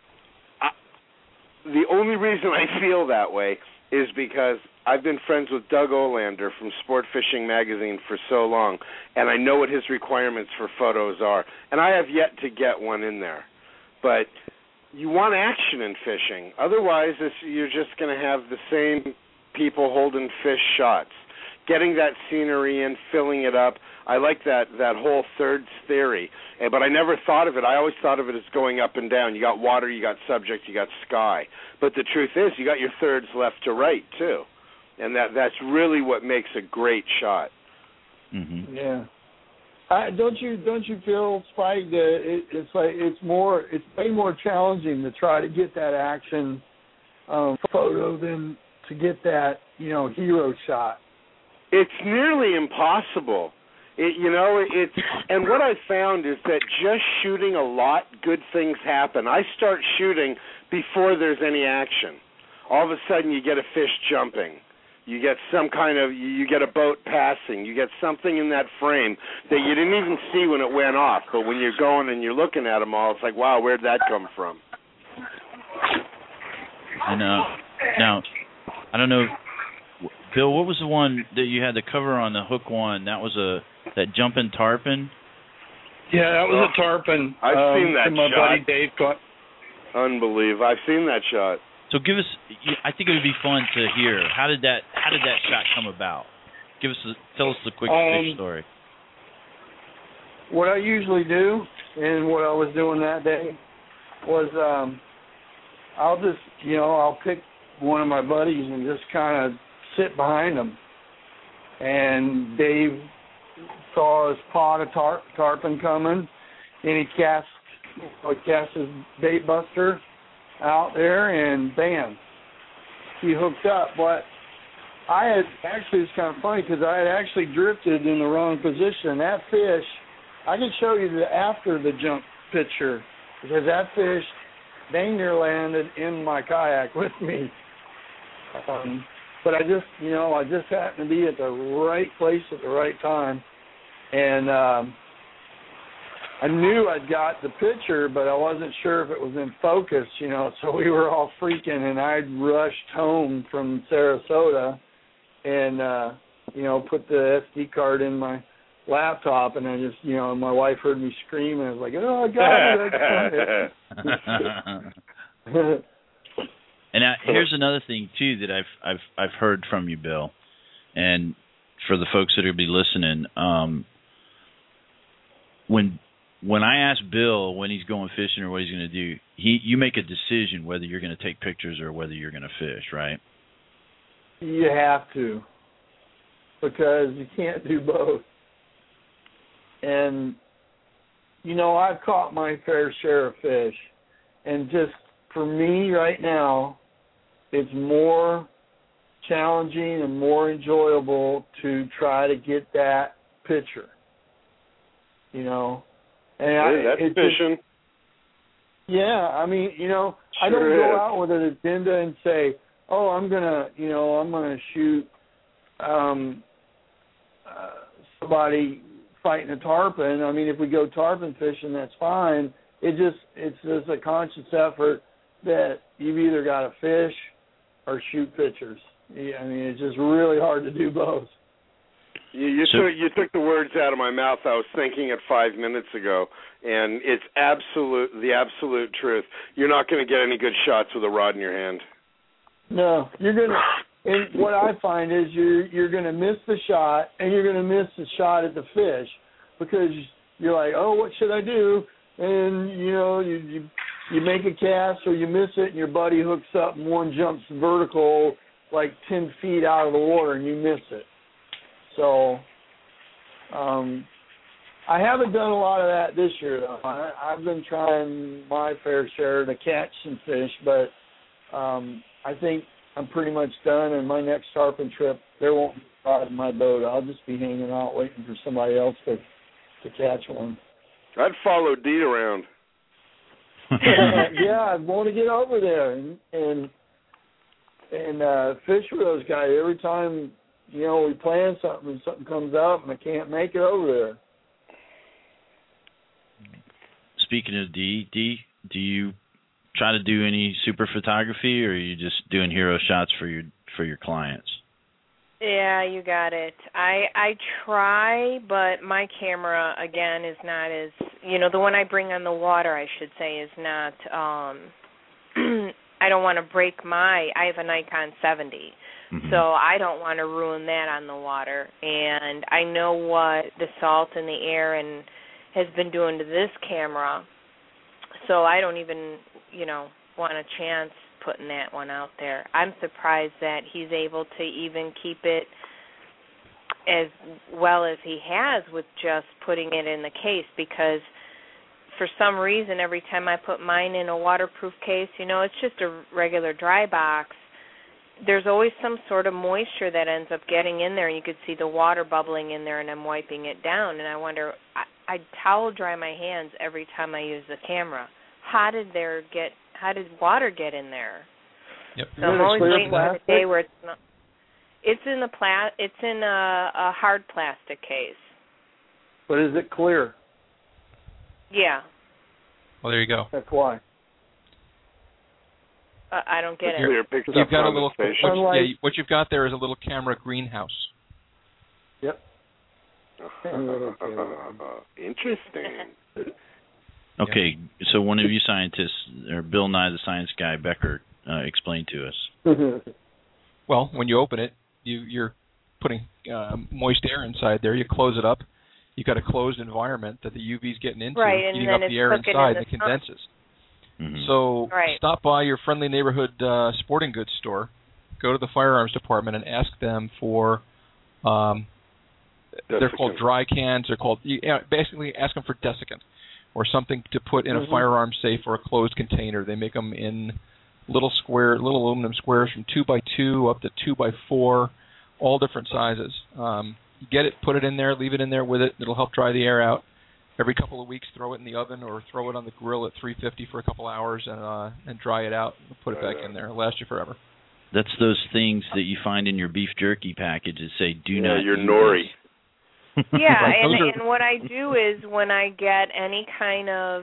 the only reason I feel that way is because I've been friends with Doug Olander from Sport Fishing Magazine for so long, and I know what his requirements for photos are. And I have yet to get one in there. But you want action in fishing. Otherwise, you're just going to have the same people holding fish shots. Getting that scenery in, filling it up. I like that whole thirds theory. But I never thought of it. I always thought of it as going up and down. You got water, you got subject, you got sky. But the truth is, you got your thirds left to right, too. And that's really what makes a great shot. Mm-hmm. Yeah. Don't you feel, Spike, that it's way more challenging to try to get that action photo than to get that hero shot? It's nearly impossible. And what I found is that just shooting a lot, good things happen. I start shooting before there's any action. All of a sudden, you get a fish jumping. You get you get a boat passing. You get something in that frame that you didn't even see when it went off. But when you're going and you're looking at them all, it's like, wow, where'd that come from? And now, I don't know, Bill, what was the one that you had the cover on, the hook one? That was that jumping tarpon? Yeah, that was a tarpon. I've seen that my shot. buddy Dave caught. Unbelievable. I've seen that shot. So give us, I think it would be fun to hear. How did that shot come about? Tell us the quick fish story. What I usually do, and what I was doing that day, was I'll pick one of my buddies and just kind of sit behind him. And Dave saw his pot of tarpon coming, and he cast his bait buster out there, and bam, he hooked up. But it's kind of funny because I had actually drifted in the wrong position. That fish, I can show you the after the jump picture, because that fish dang near landed in my kayak with me. But I just happened to be at the right place at the right time, and I knew I'd got the picture, but I wasn't sure if it was in focus, so we were all freaking, and I'd rushed home from Sarasota and, put the SD card in my laptop, and I just, my wife heard me scream, and I was like, oh, I got it. And here's another thing, too, that I've heard from you, Bill, and for the folks that will be listening, when I ask Bill when he's going fishing or what he's going to do, you make a decision whether you're going to take pictures or whether you're going to fish, right? You have to, because you can't do both. And, I've caught my fair share of fish, and just for me right now, it's more challenging and more enjoyable to try to get that picture, And that's fishing. I don't go out with an agenda and say, "Oh, I'm gonna shoot somebody fighting a tarpon." I mean, if we go tarpon fishing, that's fine. It's just a conscious effort that you've either got to fish or shoot pictures. It's just really hard to do both. You took the words out of my mouth. I was thinking it 5 minutes ago, and it's the absolute truth. You're not going to get any good shots with a rod in your hand. No, you're going to. And what I find is you're going to miss the shot, and you're going to miss the shot at the fish. because you're like, oh, what should I do? And, you know, you make a cast or you miss it and your buddy hooks up and one jumps vertical like 10 feet out of the water and you miss it. So I haven't done a lot of that this year, though. I've been trying my fair share to catch some fish, but I think I'm pretty much done, and my next tarpon trip, there won't be a rod in my boat. I'll just be hanging out waiting for somebody else to catch one. I'd follow Dee around. Yeah, I want to get over there and fish with those guys. Every time, you know, we plan something and something comes up and I can't make it over there. Speaking of Dee, do you try to do any super photography, or are you just doing hero shots for your clients? Yeah, you got it. I try, but my camera, again, is not as, you know, the one I bring on the water, I should say, is not, I don't want to break I have a Nikon 70, so I don't want to ruin that on the water. And I know what the salt in the air and has been doing to this camera, so I don't even, you know, want a chance putting that one out there. I'm surprised that he's able to even keep it as well as he has with just putting it in the case, because for some reason every time I put mine in a waterproof case, you know, it's just a regular dry box, there's always some sort of moisture that ends up getting in there. You could see the water bubbling in there, and I'm wiping it down, and I wonder, I towel dry my hands every time I use the camera. How did water get in there? Yep. So I'm always waiting for the day where it's not. It's in a hard plastic case. But is it clear? Yeah. Well, there you go. That's why. I don't get it. You've got a little. What you've got there is a little camera greenhouse. Yep. Interesting. Okay, so one of you scientists, or Bill Nye the Science Guy, Becker, explain to us. Well, when you open it, you're putting moist air inside there. You close it up. You've got a closed environment that the UV's getting into, heating up the air inside, and it condenses. So stop by your friendly neighborhood sporting goods store, go to the firearms department, and ask them for, they're called dry cans. They're called, basically ask them for desiccant, or something to put in a firearm safe or a closed container. They make them in little aluminum squares from 2x2 up to 2x4, all different sizes. You get it, put it in there, leave it in there with it. It'll help dry the air out. Every couple of weeks, throw it in the oven or throw it on the grill at 350 for a couple hours and dry it out and put it back in there. It'll last you forever. That's those things that you find in your beef jerky package that say, do not your nori. Yeah, and what I do is when I get any kind of,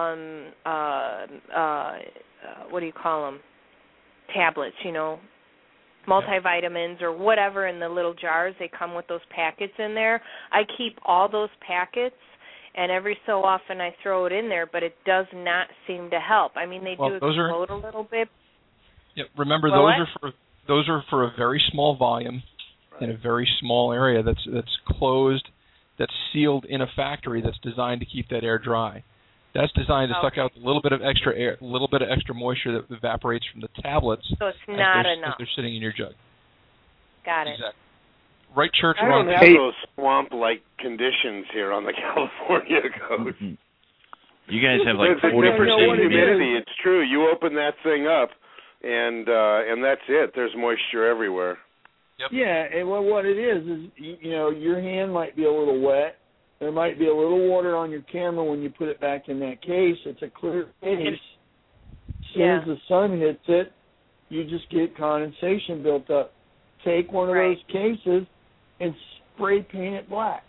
what do you call them, tablets, you know, multivitamins or whatever in the little jars, they come with those packets in there. I keep all those packets, and every so often I throw it in there, but it does not seem to help. I mean, they do explode a little bit. Yeah, remember, those are for a very small volume in a very small area that's closed, that's sealed in a factory that's designed to keep that air dry. That's designed to suck out a little bit of extra air, a little bit of extra moisture that evaporates from the tablets. So it's not enough. As they're sitting in your jug. Got it. Exactly. Right church I around don't have those swamp-like conditions here on the California coast. You guys have like 40% humidity. It's true. You open that thing up, and that's it. There's moisture everywhere. Yep. Yeah, and what it is you know, your hand might be a little wet. There might be a little water on your camera when you put it back in that case. It's a clear case. As soon as the sun hits it, you just get condensation built up. Take one of those cases and spray paint it black.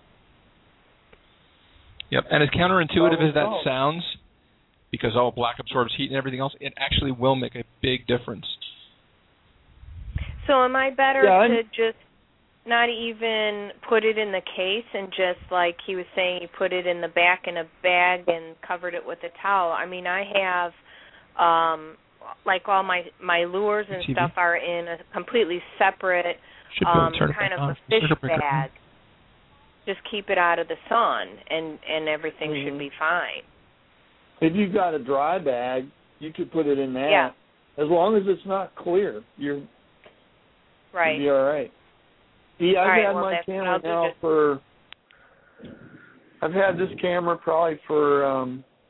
Yep, and as counterintuitive as that sounds, because black absorbs heat and everything else, it actually will make a big difference. So am I better to just not even put it in the case and just, like he was saying, you put it in the back in a bag and covered it with a towel? I mean, I have, like all my lures and stuff are in a completely separate kind of a fish bag. just keep it out of the sun, and everything should be fine. If you've got a dry bag, you could put it in that. Yeah. As long as it's not clear, you'll be all right. See, I've had my camera now for. I've had this camera probably for.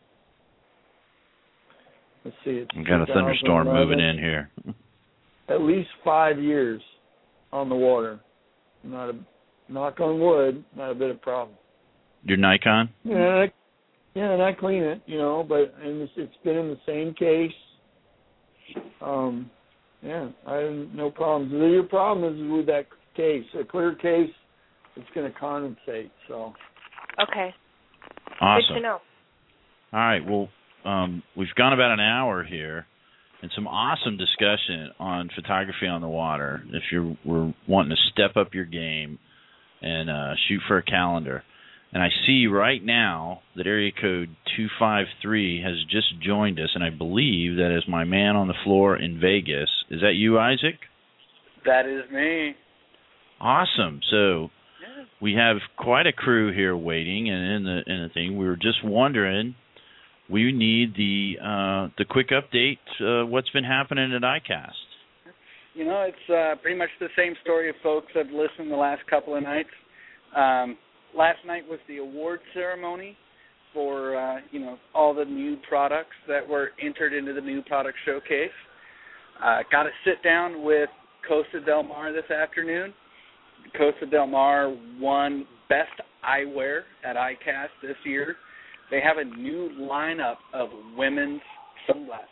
Let's see. We've got a thunderstorm moving in here. At least 5 years on the water. Not a knock on wood. Not a bit of problem. Your Nikon? Yeah, and I clean it, and it's been in the same case. I have no problems. Your problem is with that case. A clear case, it's going to condensate. So. Okay. Awesome. Good to know. All right. Well, we've gone about an hour here, and some awesome discussion on photography on the water. If we're wanting to step up your game and shoot for a calendar. And I see right now that area code 253 has just joined us, and I believe that is my man on the floor in Vegas. Is that you, Isaac? That is me. Awesome. So we have quite a crew here waiting, and in the thing, we were just wondering. We need the quick update. What's been happening at ICAST? It's pretty much the same story of folks that have listened the last couple of nights. Last night was the award ceremony for, all the new products that were entered into the new product showcase. Got to sit down with Costa Del Mar this afternoon. Costa Del Mar won Best Eyewear at ICAST this year. They have a new lineup of women's sunglasses.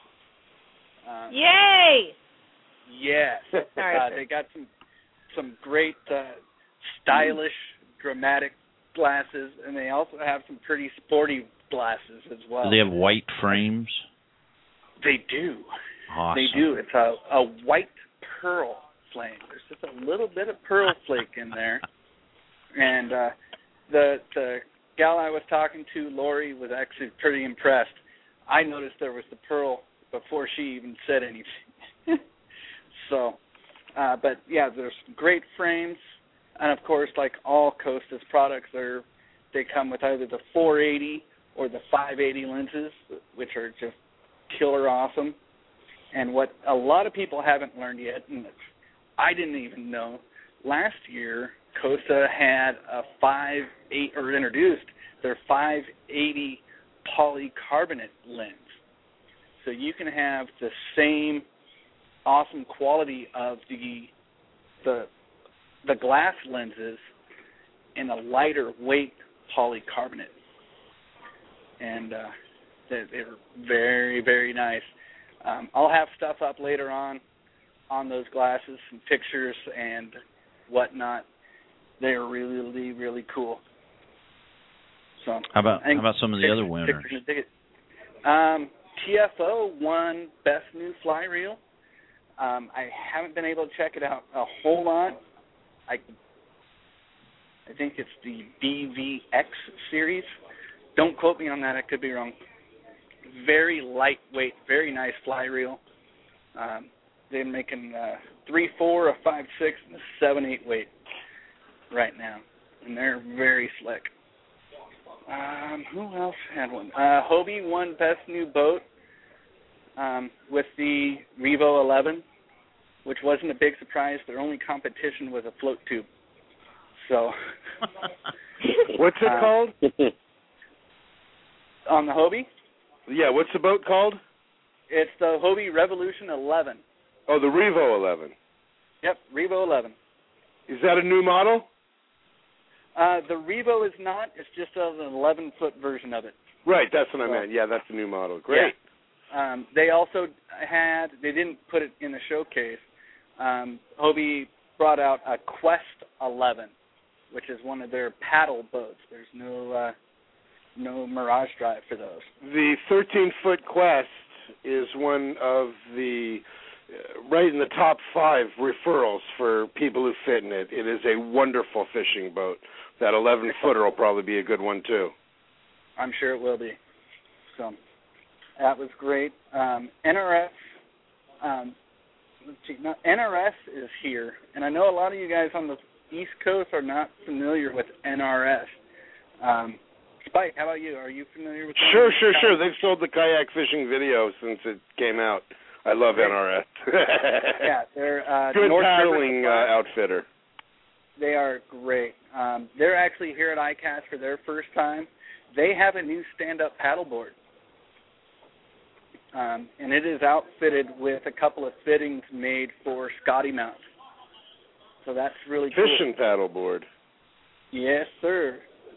Yay! Yes. They got some great stylish, dramatic glasses, and they also have some pretty sporty glasses as well. Do they have white frames? They do. Awesome. They do. It's a white pearl flame. There's just a little bit of pearl flake in there. And the gal I was talking to, Lori, was actually pretty impressed. I noticed there was the pearl before she even said anything. So, but yeah, there's great frames. And, of course, like all Costa's products, they come with either the 480 or the 580 lenses, which are just killer awesome. And what a lot of people haven't learned yet, and I didn't even know, last year Costa had introduced their 580 polycarbonate lens. So you can have the same awesome quality of the glass lenses in a lighter weight polycarbonate. And they're very, very nice. I'll have stuff up later on those glasses, some pictures and whatnot. They're really, really cool. So how about some of the other winners? TFO won Best New Fly Reel. I haven't been able to check it out a whole lot. I think it's the BVX series. Don't quote me on that. I could be wrong. Very lightweight, very nice fly reel. They're making 3.4, a 5.6, and a 7.8 weight right now, and they're very slick. Who else had one? Hobie won Best New Boat with the Revo 11, which wasn't a big surprise. Their only competition was a float tube. So, what's it called? On the Hobie? Yeah, what's the boat called? It's the Hobie Revolution 11. Oh, the Revo 11. Yep, Revo 11. Is that a new model? The Revo is not. It's just an 11-foot version of it. Right, that's what I meant. Yeah, that's a new model. Great. Yeah. They also they didn't put it in the showcase. Hobie brought out a Quest 11, which is one of their paddle boats. There's no Mirage Drive for those. The 13-foot Quest is one of the right in the top 5 referrals for people who fit in it. It is a wonderful fishing boat. That 11-footer will probably be a good one, too. I'm sure it will be. So that was great. NRS, NRS is here, and I know a lot of you guys on East Coast are not familiar with NRS. Spike, how about you? Are you familiar with Sure. They've sold the kayak fishing video since it came out. I love NRS. Yeah, they're good North paddling outfitter. They are great. They're actually here at ICAST for their first time. They have a new stand-up paddleboard. And it is outfitted with a couple of fittings made for Scotty mounts. So that's really cool. Fishing paddleboard. Yes, sir.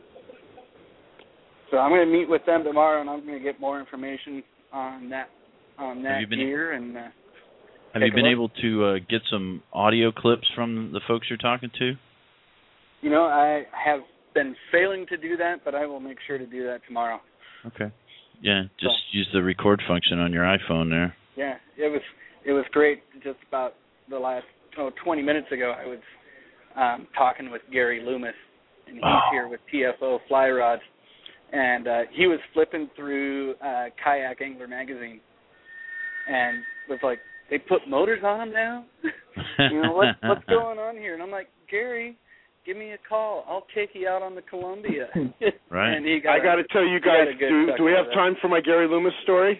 So I'm going to meet with them tomorrow, and I'm going to get more information on that gear. And have you been able to get some audio clips from the folks you're talking to? You know, I have been failing to do that, but I will make sure to do that tomorrow. Okay. Yeah, just use the record function on your iPhone there. Yeah, it was great. Just about the last 20 minutes ago, I was talking with Gary Loomis, and he's here with TFO Fly Rods, and he was flipping through Kayak Angler magazine, and was like, "They put motors on them now? What's going on here?" And I'm like, "Gary, give me a call. I'll take you out on the Columbia." Right. And I got to tell you guys, do we have time for my Gary Loomis story?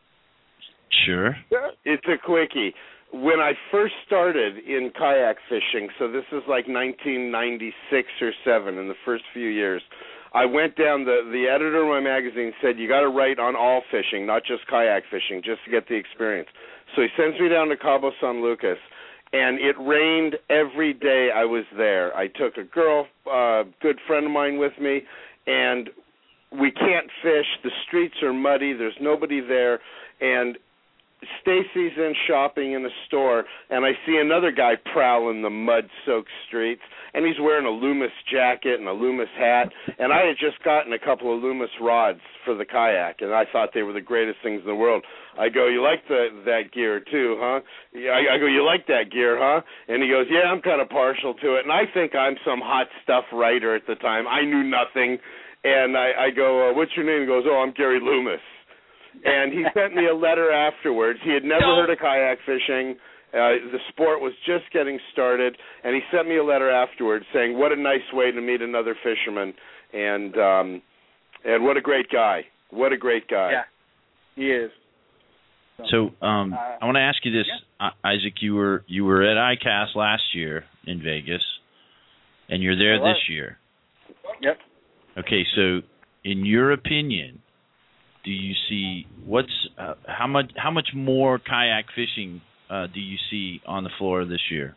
Sure. It's a quickie. When I first started in kayak fishing, so this is like 1996 or 7, in the first few years, I went down, the editor of my magazine said, you got to write on all fishing, not just kayak fishing, just to get the experience. So he sends me down to Cabo San Lucas, and it rained every day I was there. I took a girl, good friend of mine with me, and we can't fish. The streets are muddy. There's nobody there. And Stacy's in shopping in a store, and I see another guy prowling the mud-soaked streets, and he's wearing a Loomis jacket and a Loomis hat, and I had just gotten a couple of Loomis rods for the kayak, and I thought they were the greatest things in the world. I go, you like that gear too, huh? I go, you like that gear, huh? And he goes, yeah, I'm kind of partial to it, and I think I'm some hot stuff writer at the time. I knew nothing, and I go, what's your name? He goes, oh, I'm Gary Loomis. And he sent me a letter afterwards. He had never heard of kayak fishing. The sport was just getting started, and he sent me a letter afterwards saying, what a nice way to meet another fisherman, and what a great guy. What a great guy. Yeah, he is. So I want to ask you this, Isaac. You were at ICAST last year in Vegas, and you're there this year. Yep. Okay, so in your opinion, do you see how much more kayak fishing do you see on the floor this year?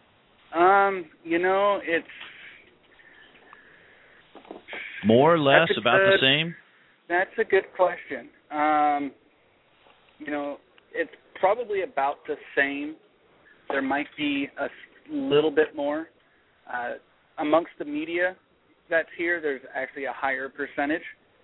It's more or less, about the same. That's a good question. It's probably about the same. There might be a little bit more amongst the media that's here. There's actually a higher percentage.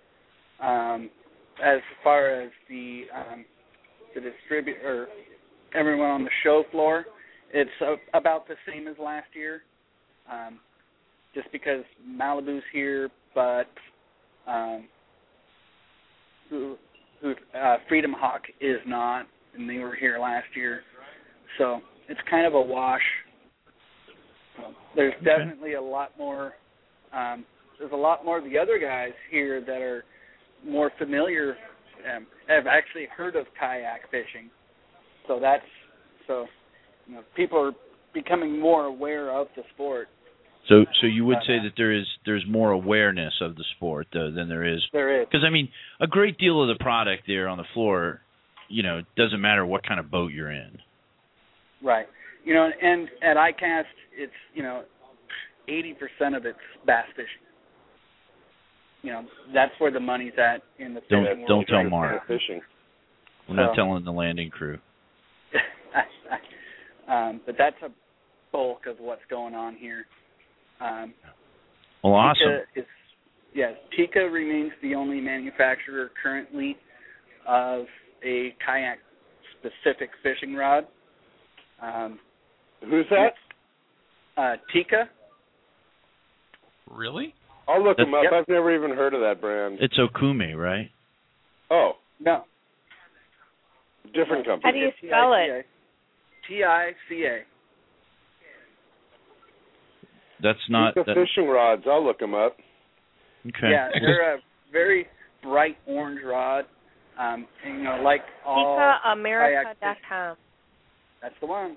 As far as the distributor, everyone on the show floor, it's about the same as last year. Just because Malibu's here, but Freedom Hawk is not, and they were here last year, so it's kind of a wash. There's definitely a lot more. There's a lot more of the other guys here that are more familiar, have actually heard of kayak fishing. So people are becoming more aware of the sport. So you would say that there's more awareness of the sport than there is. There is. Because a great deal of the product there on the floor, doesn't matter what kind of boat you're in. Right. And at ICAST, it's 80% of it's bass fishing. That's where the money's at in the fishing world. Don't tell Mark. Fishing. We're not telling the landing crew. But that's a bulk of what's going on here. Well, awesome. Tika remains the only manufacturer currently of a kayak-specific fishing rod. Who's that? Tika. Really? I'll look them up. Yep. I've never even heard of that brand. It's Okume, right? Oh. No. Different company. How do you spell it? TICA. not Ika fishing rods. I'll look them up. Okay. Yeah, they're a very bright orange rod. And, like all IkaAmerica.com. That's the one.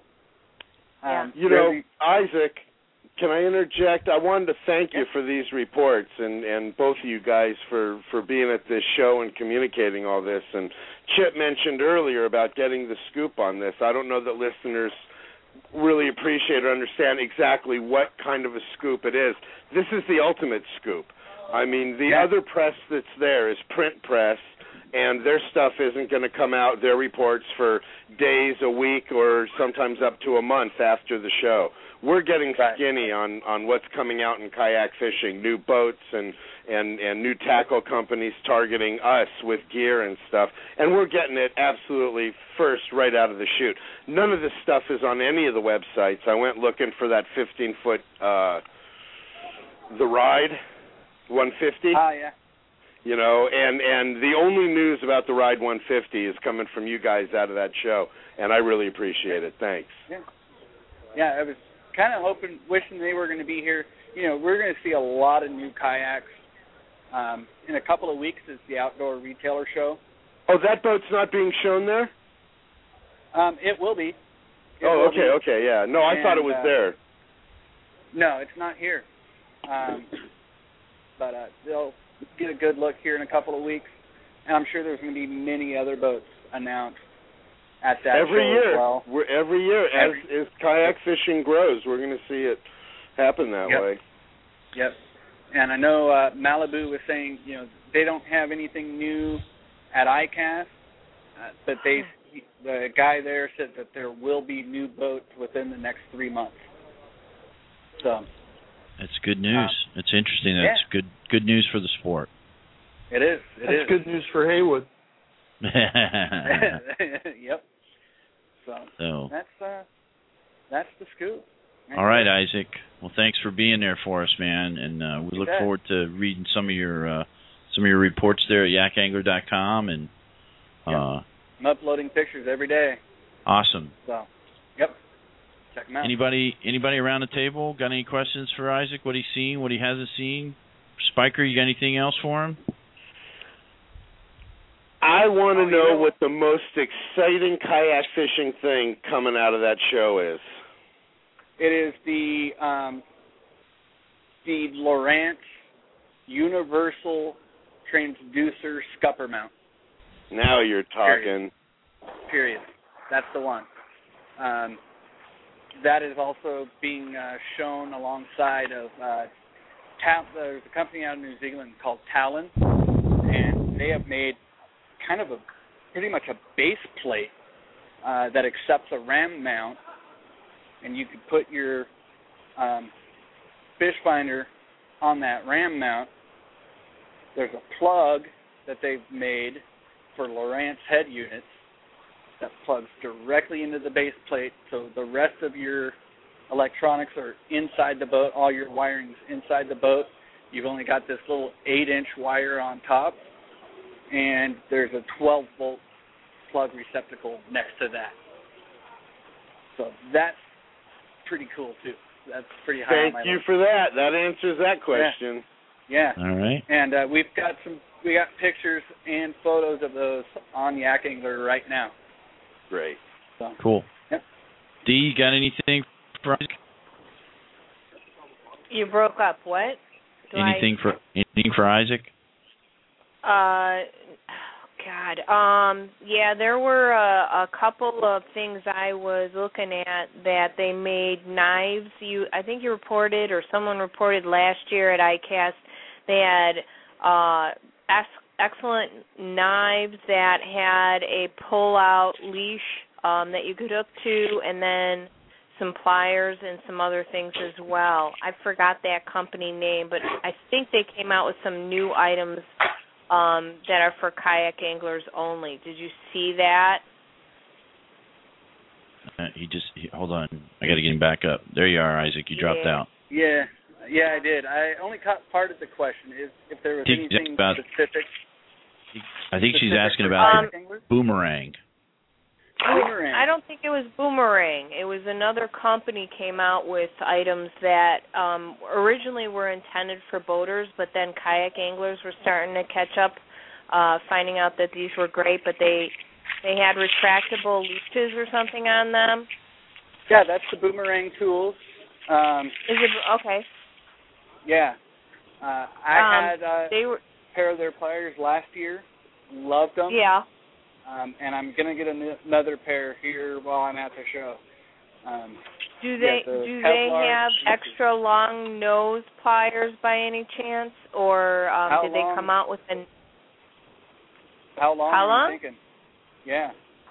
Isaac, can I interject? I wanted to thank you for these reports and both of you guys for being at this show and communicating all this. And Chip mentioned earlier about getting the scoop on this. I don't know that listeners really appreciate or understand exactly what kind of a scoop it is. This is the ultimate scoop. I mean, the other press that's there is print press, and their stuff isn't going to come out, their reports, for days, a week, or sometimes up to a month after the show. We're getting skinny on what's coming out in kayak fishing, new boats and new tackle companies targeting us with gear and stuff, and we're getting it absolutely first right out of the chute. None of this stuff is on any of the websites. I went looking for that 15-foot, the Ride 150. Yeah. And the only news about the Ride 150 is coming from you guys out of that show, and I really appreciate it. Thanks. Yeah, I was kind of wishing they were going to be here. We're going to see a lot of new kayaks. In a couple of weeks is the Outdoor Retailer Show. Oh, that boat's not being shown there? It will be. Okay, yeah. No, I thought it was there. No, it's not here. But they'll get a good look here in a couple of weeks, and I'm sure there's going to be many other boats announced at that every show year. As well. Every year, as kayak fishing grows, we're going to see it happen that way. Yep. And I know Malibu was saying, they don't have anything new at ICAST, but the guy there said that there will be new boats within the next 3 months. So. It's good news. It's interesting. That's good news for the sport. It is. That's good news for Haywood. Yep. So that's the scoop. All right, Isaac. Well, thanks for being there for us, man, and we look forward to reading some of your reports there at yakangler.com. And I'm uploading pictures every day. Awesome. So, yep. Check them out. Anybody around the table got any questions for Isaac? What he's seen? What he hasn't seen? Spiker, you got anything else for him? I want to know what the most exciting kayak fishing thing coming out of that show is. It is the Lowrance Universal Transducer Scupper Mount. Now you're talking. Period. That's the one. That is also being shown alongside of there's a company out of New Zealand called Talon, and they have made kind of pretty much a base plate that accepts a ram mount, and you could put your fish finder on that ram mount. There's a plug that they've made for Lowrance head units that plugs directly into the base plate, so the rest of your electronics are inside the boat, all your wiring's inside the boat. You've only got this little 8-inch wire on top, and there's a 12-volt plug receptacle next to that. So that's pretty cool, too. That's pretty high on my list. Thank you for that. That answers that question. Yeah. All right. And we got pictures and photos of those on Yak Angler right now. Great. So, cool. Yep. Dee, you got anything for Isaac? You broke up. What? Anything for Isaac? God. Yeah, there were a couple of things I was looking at that they made knives. I think you reported, or someone reported last year at ICAST, they had excellent knives that had a pull-out leash that you could hook to, and then some pliers and some other things as well. I forgot that company name, but I think they came out with some new items that are for kayak anglers only. Did you see that? Hold on. I got to get him back up. There you are, Isaac. You dropped out. Yeah, I did. I only caught part of the question. Is if there was anything specific. I think she's asking about boomerang. Boomerang. I don't think it was Boomerang. It was another company came out with items that originally were intended for boaters, but then kayak anglers were starting to catch up, finding out that these were great, but they had retractable leashes or something on them. Yeah, that's the Boomerang tools. Is it okay? Yeah. I had they were, a pair of their pliers last year. Loved them. Yeah. And I'm going to get another pair here while I'm at the show. Do they have extra long nose pliers by any chance, or did they come out with an? How long? Are you thinking? Yeah.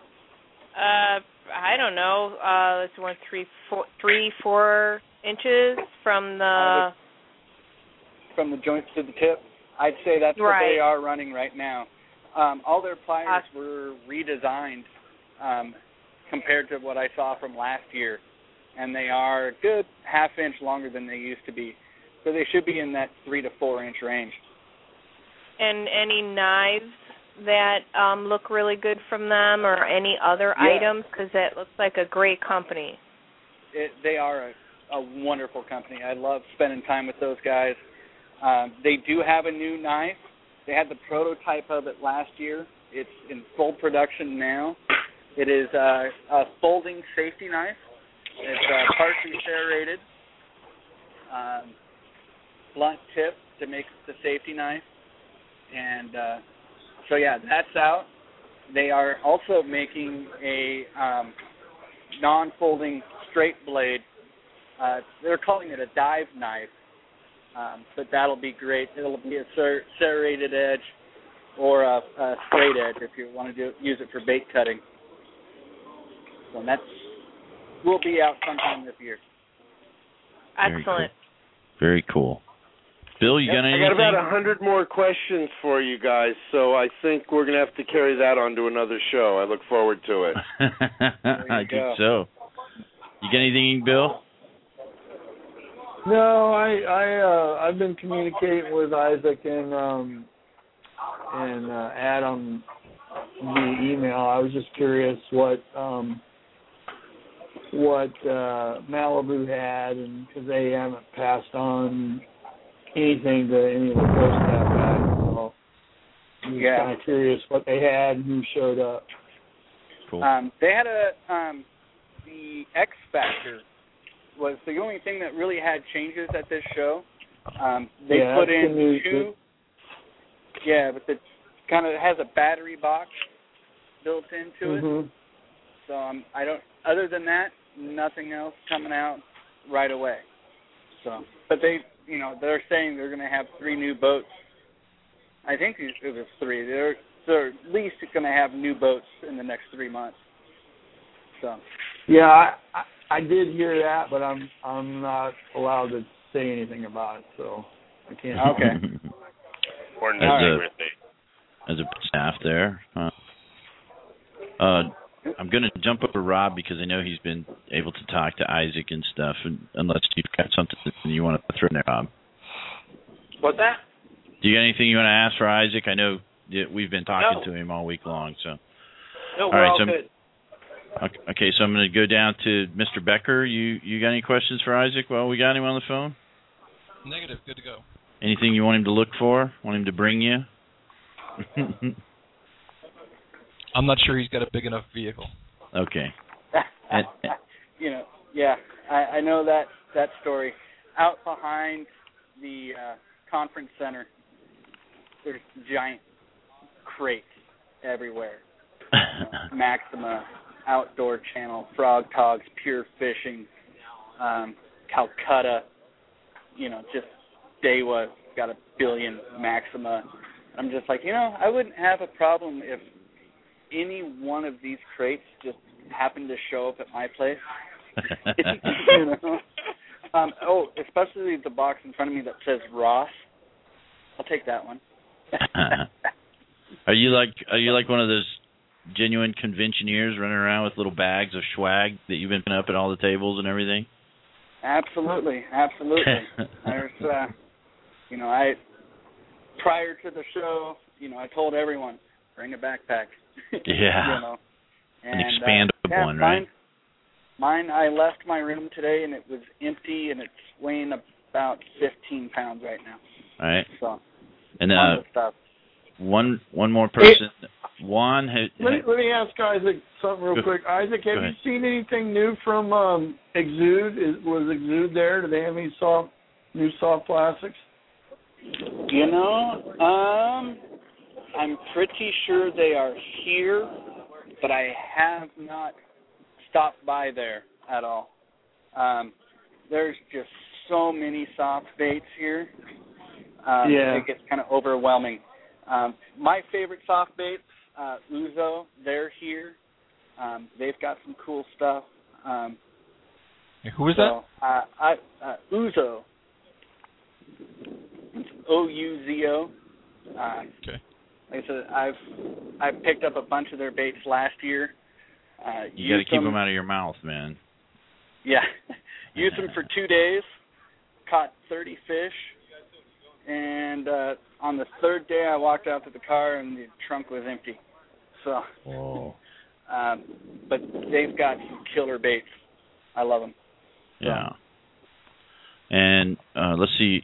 I don't know. It's 3-4 inches from the joints to the tip. I'd say that's what right. they are running right now. All their pliers were redesigned compared to what I saw from last year, and they are a good half-inch longer than they used to be. So they should be in that 3 to 4 inch range. And any knives that look really good from them, or any other items? Because that looks like a great company. They are a wonderful company. I love spending time with those guys. They do have a new knife. They had the prototype of it last year. It's in full production now. It is a folding safety knife. It's partially serrated, blunt tip to make the safety knife. And so, yeah, that's out. They are also making a non-folding straight blade. They're calling it a dive knife. But that'll be great. It'll be a serrated edge or a straight edge if you want to use it for bait cutting. So that will be out sometime this year. Excellent. Very cool. Bill, you got anything? I got about 100 more questions for you guys, so I think we're going to have to carry that on to another show. I look forward to it. I think so. You got anything, Bill? No, I've been communicating with Isaac and Adam via email. I was just curious what Malibu had, and because they haven't passed on anything to any of the post staff guys, so I'm just kind of curious what they had and who showed up. Cool. They had the X Factor was the only thing that really had changes at this show. They put in two. Yeah, but it kind of has a battery box built into it. So I don't. Other than that, nothing else coming out right away. So, but they're saying they're going to have 3 new boats. I think it was 3. They're at least going to have new boats in the next 3 months. So. Yeah, I did hear that, but I'm not allowed to say anything about it, so I can't. Okay. Or as a staff there. I'm going to jump over Rob because I know he's been able to talk to Isaac and stuff, unless you've got something you want to throw in there, Rob. What's that? Do you got anything you want to ask for Isaac? I know we've been talking to him all week long. So. No, we're all good. Okay, so I'm going to go down to Mr. Becker. You got any questions for Isaac while we got him on the phone? Negative. Good to go. Anything you want him to look for? Want him to bring you? I'm not sure he's got a big enough vehicle. Okay. I know that story. Out behind the conference center, there's giant crates everywhere. Maxima, Outdoor Channel, Frog Togs, Pure Fishing, Calcutta, just Dewa got 1 billion Maxima. I'm just like, I wouldn't have a problem if any one of these crates just happened to show up at my place. Especially the box in front of me that says Ross. I'll take that one. Are you like one of those genuine conventioneers running around with little bags of swag that you've been putting up at all the tables and everything? Absolutely. There's, prior to the show, I told everyone, bring a backpack. Yeah. And, an expandable one, right? Mine, I left my room today, and it was empty, and it's weighing about 15 pounds right now. All right. So, and stuff. one more person. Juan, let me ask Isaac something real quick. Isaac, have you seen anything new from Exude? Was Exude there? Do they have any new soft plastics? You know, I'm pretty sure they are here, but I have not stopped by there at all. There's just so many soft baits here. It gets kind of overwhelming. My favorite soft baits, Uzo, they're here. They've got some cool stuff. Who is that? Uzo. It's O-U-Z-O. Okay. Like I said, I've picked up a bunch of their baits last year. You got to keep them out of your mouth, man. Yeah. Used them for 2 days. Caught 30 fish. And on the third day, I walked out to the car, and the trunk was empty. So, but they've got some killer baits. I love them. Yeah. And let's see.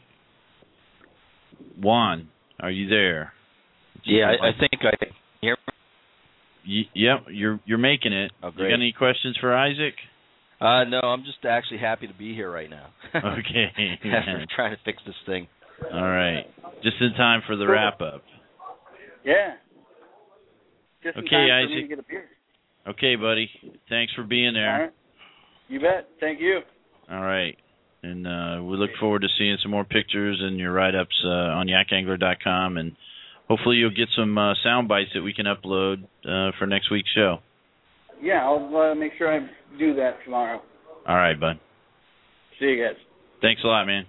Juan, are you there? Yeah, I think I can hear me. Yep, you're making it. Oh, great. You got any questions for Isaac? No, I'm just actually happy to be here right now. Okay. After trying to fix this thing. All right. Just in time for the wrap-up. Yeah. Just in time for me to get a beer. Okay, buddy. Thanks for being there. All right. You bet. Thank you. All right. And we look forward to seeing some more pictures and your write-ups on yakangler.com. And hopefully you'll get some sound bites that we can upload for next week's show. Yeah, I'll make sure I do that tomorrow. All right, bud. See you guys. Thanks a lot, man.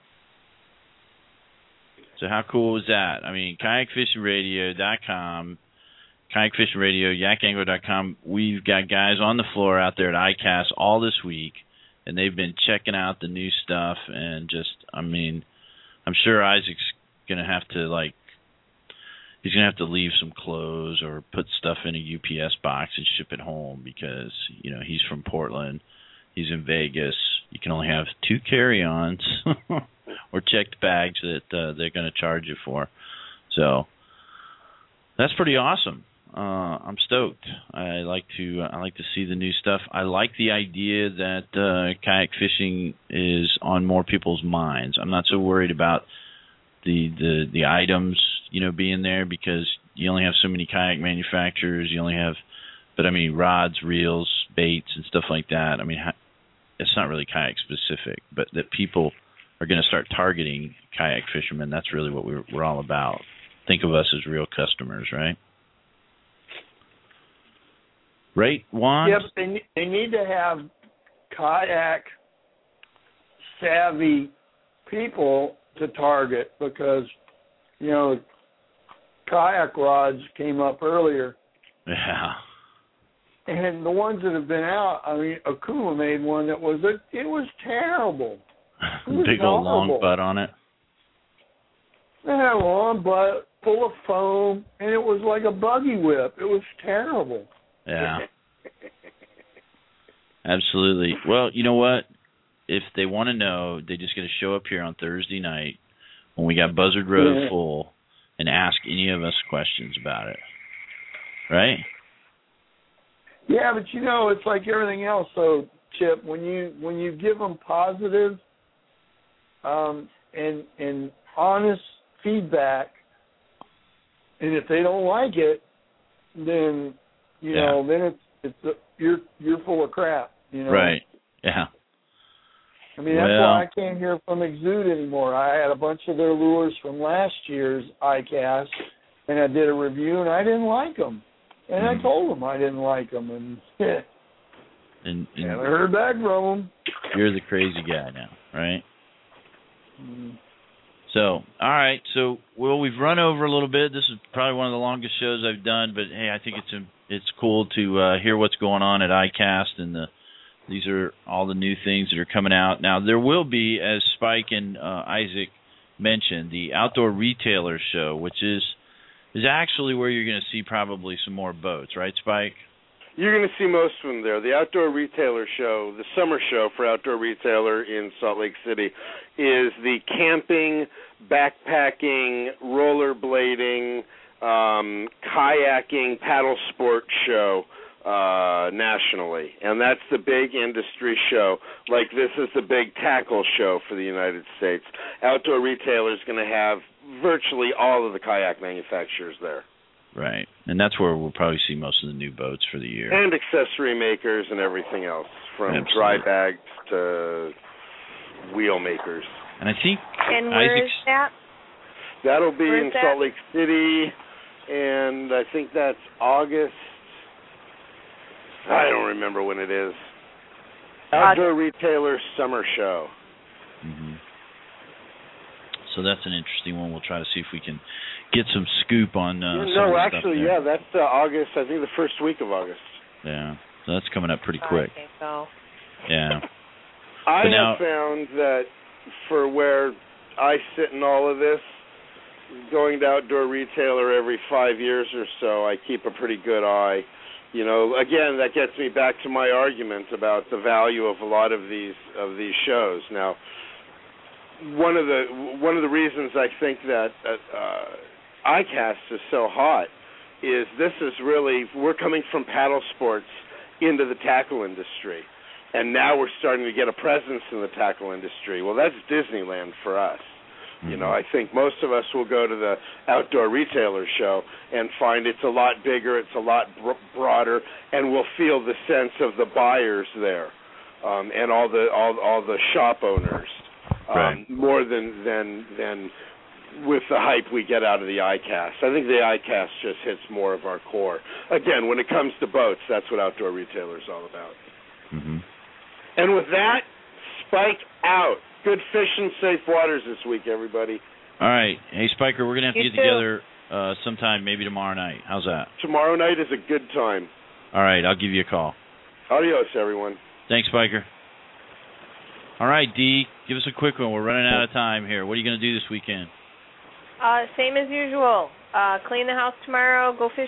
So how cool was that? I mean, kayakfishingradio.com, Kayak Fishing Radio, yakangler.com. We've got guys on the floor out there at ICAST all this week, and they've been checking out the new stuff. And just, I mean, I'm sure Isaac's going to have to, he's going to have to leave some clothes or put stuff in a UPS box and ship it home because, he's from Portland. He's in Vegas. You can only have 2 carry-ons or checked bags that they're going to charge you for. So that's pretty awesome. I'm stoked. I like to see the new stuff. I like the idea that kayak fishing is on more people's minds. I'm not so worried about the items, being there because you only have so many kayak manufacturers. You only have, rods, reels, baits, and stuff like that. It's not really kayak specific, but that people are going to start targeting kayak fishermen. That's really what we're all about. Think of us as real customers, right? Right, Juan? Yep, they need to have kayak savvy people to target because, kayak rods came up earlier. Yeah. And the ones that have been out, Akuma made one that was terrible. Big old long butt on it. It had a long butt, full of foam, and it was like a buggy whip. It was terrible. Yeah. Absolutely. Well, you know what? If they want to know, they just got to show up here on Thursday night when we got Buzzard Road full and ask any of us questions about it. Right? Yeah, but it's like everything else. So, Chip, when you give them positive and honest feedback, and if they don't like it, then then you're full of crap. Right. Yeah. That's why I can't hear from Exude anymore. I had a bunch of their lures from last year's ICAST, and I did a review, and I didn't like them. And I told them I didn't like them, and I heard back from them. You're the crazy guy now, right? So, all right. So, we've run over a little bit. This is probably one of the longest shows I've done, but hey, I think it's cool to hear what's going on at ICAST, and these are all the new things that are coming out. Now, there will be, as Spike and Isaac mentioned, the Outdoor Retailer Show, which is actually where you're going to see probably some more boats, right, Spike? You're going to see most of them there. The Outdoor Retailer Show, the summer show for Outdoor Retailer in Salt Lake City, is the camping, backpacking, rollerblading, kayaking, paddle sport show nationally. And that's the big industry show. Like this is the big tackle show for the United States. Outdoor Retailer is going to have virtually all of the kayak manufacturers there. Right. And that's where we'll probably see most of the new boats for the year. And accessory makers and everything else, from dry bags to wheel makers. And I think And where is that? That'll be in Salt Lake City, and I think that's August. I don't remember when it is. Outdoor Retailer Summer Show. Mm-hmm. So that's an interesting one. We'll try to see if we can get some scoop on some of the actually, stuff there. that's August. I think the first week of August. Yeah, so that's coming up pretty quick. I think so. Yeah. I have found that for where I sit in all of this, going to Outdoor Retailer every 5 years or so, I keep a pretty good eye. You know, again, that gets me back to my argument about the value of a lot of these shows. Now, one of the reasons I think that ICAST is so hot is this is really, we're coming from paddle sports into the tackle industry, and now we're starting to get a presence in the tackle industry. Well, that's Disneyland for us. You know, I think most of us will go to the Outdoor Retailer Show and find it's a lot bigger, it's a lot broader, and we'll feel the sense of the buyers there, and all the shop owners, more than with the hype we get out of the ICAST. I think the ICAST just hits more of our core. Again, when it comes to boats, that's what Outdoor Retailer is all about. Mm-hmm. And with that, Spike out. Good fish and safe waters this week, everybody. All right. Hey, Spiker, we're going to have to get together sometime, maybe tomorrow night. How's that? Tomorrow night is a good time. All right. I'll give you a call. Adios, everyone. Thanks, Spiker. All right, Dee, give us a quick one. We're running out of time here. What are you going to do this weekend? Same as usual. Clean the house tomorrow. Go fish.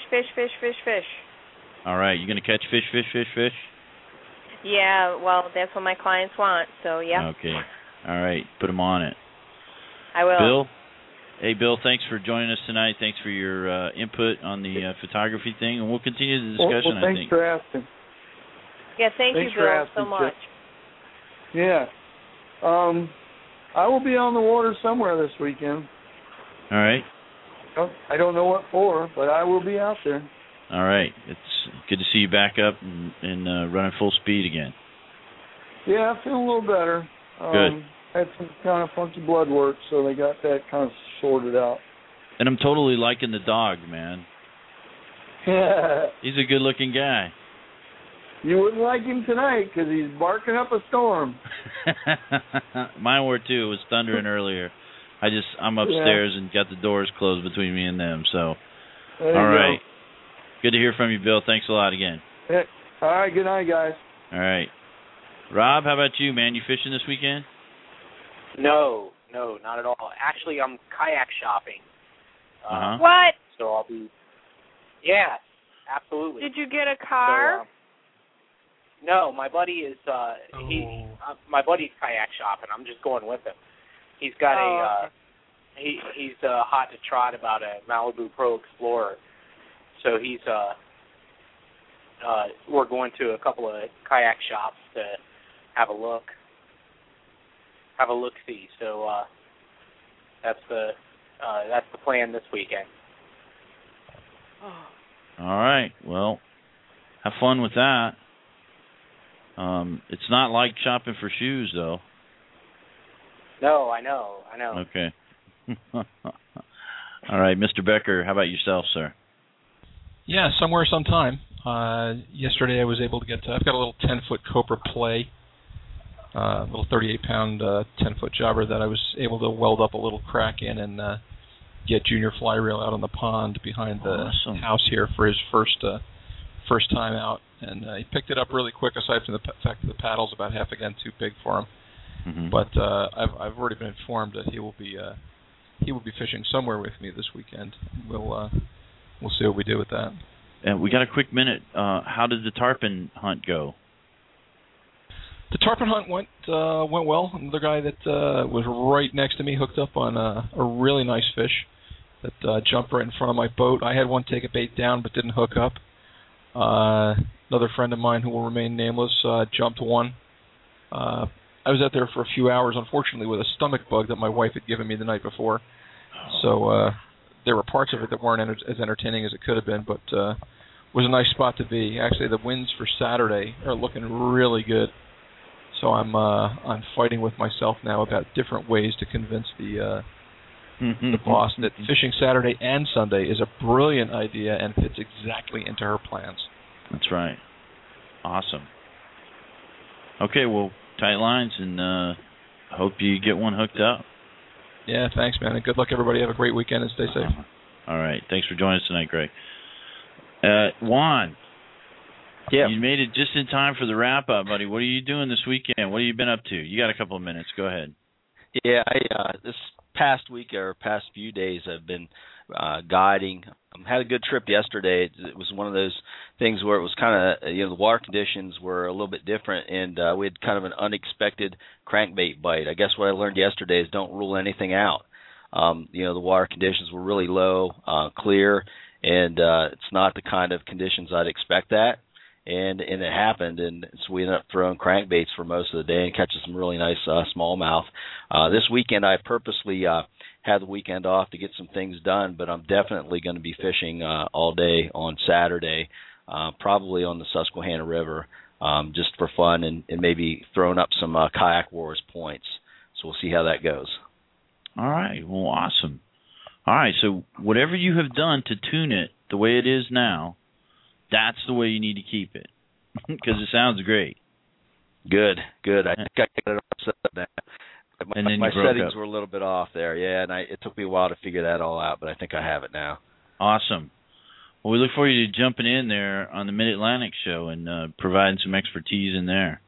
All right. You going to catch fish? Yeah, well, that's what my clients want, so yeah. Okay. All right. Put them on it. I will. Bill? Hey, Bill, thanks for joining us tonight. Thanks for your input on the photography thing, and we'll continue the discussion, I think. Thanks for asking. Yeah, thank you, Bill, so much. Yeah. I will be on the water somewhere this weekend. All right. I don't know what for, but I will be out there. All right. It's good to see you back up and running full speed again. Yeah, I feel a little better. Good. Had some kind of funky blood work, so they got that kind of sorted out. And I'm totally liking the dog, man. He's a good-looking guy. You wouldn't like him tonight because he's barking up a storm. Mine were too. It was thundering earlier. I'm upstairs and got the doors closed between me and them. So, all right. Good to hear from you, Bill. Thanks a lot again. Yeah. All right. Good night, guys. All right. Rob, how about you, man? You fishing this weekend? No, not at all. Actually, I'm kayak shopping. What? So I'll be. Yeah, absolutely. Did you get a car? So, no, my buddy is. My buddy's kayak shopping. I'm just going with him. He's got he's hot to trot about a Malibu Pro Explorer. So he's we're going to a couple of kayak shops to have a look-see. So that's the plan this weekend. All right. Well, have fun with that. It's not like shopping for shoes, though. No, I know. Okay. All right, Mr. Becker, how about yourself, sir? Yeah, somewhere, sometime. Yesterday I was able to I've got a little 10-foot Cobra Play, a little 38-pound 10-foot jobber that I was able to weld up a little crack in and get Junior Fly Reel out on the pond behind the house here for his first time out. And he picked it up really quick, aside from the fact that the paddle's about half again too big for him. Mm-hmm. But I've already been informed that he will be fishing somewhere with me this weekend. We'll see what we do with that. we got a quick minute. How did the tarpon hunt go? The tarpon hunt went well. Another guy that was right next to me hooked up on a really nice fish that jumped right in front of my boat. I had one take a bait down but didn't hook up. Another friend of mine who will remain nameless jumped one. I was out there for a few hours, unfortunately, with a stomach bug that my wife had given me the night before. So there were parts of it that weren't as entertaining as it could have been, but was a nice spot to be. Actually, the winds for Saturday are looking really good. So I'm fighting with myself now about different ways to convince the boss that fishing Saturday and Sunday is a brilliant idea and fits exactly into her plans. That's right. Awesome. Okay, well, tight lines, and hope you get one hooked up. Yeah, thanks, man, and good luck, everybody. Have a great weekend and stay safe. All right. Thanks for joining us tonight, Greg. Juan. Yeah. You made it just in time for the wrap-up, buddy. What are you doing this weekend? What have you been up to? You got a couple of minutes. Go ahead. Yeah, this past week or past few days I've been guiding. Had a good trip yesterday. It was one of those things where it was kind of, the water conditions were a little bit different, and we had kind of an unexpected crankbait bite. I guess what I learned yesterday is don't rule anything out. The water conditions were really low, clear, and it's not the kind of conditions I'd expect that. And it happened, and so we ended up throwing crankbaits for most of the day and catching some really nice smallmouth. This weekend I purposely had the weekend off to get some things done, but I'm definitely going to be fishing all day on Saturday, probably on the Susquehanna River, just for fun and maybe throwing up some Kayak Wars points. So we'll see how that goes. All right. Well, awesome. All right. So whatever you have done to tune it the way it is now, that's the way you need to keep it, because it sounds great. Good. I think I got it all set up now. My settings up. Were a little bit off there, yeah, and it took me a while to figure that all out, but I think I have it now. Awesome. Well, we look forward to jumping in there on the Mid-Atlantic show and providing some expertise in there.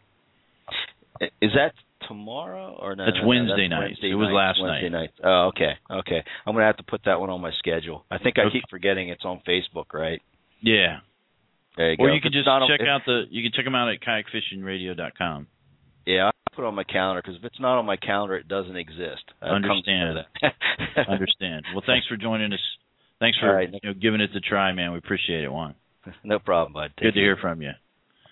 Is that tomorrow or no? That's Wednesday night. It was last Wednesday night. Oh, okay. I'm going to have to put that one on my schedule. I think I keep forgetting it's on Facebook, right? Yeah. There you go. Or you can just check them out at kayakfishingradio.com. Yeah, I'll put it on my calendar, because if it's not on my calendar, it doesn't exist. Understand. Understand. Well, thanks for joining us. Thanks for giving it the try, man. We appreciate it, Juan. No problem, bud. Good to hear from you.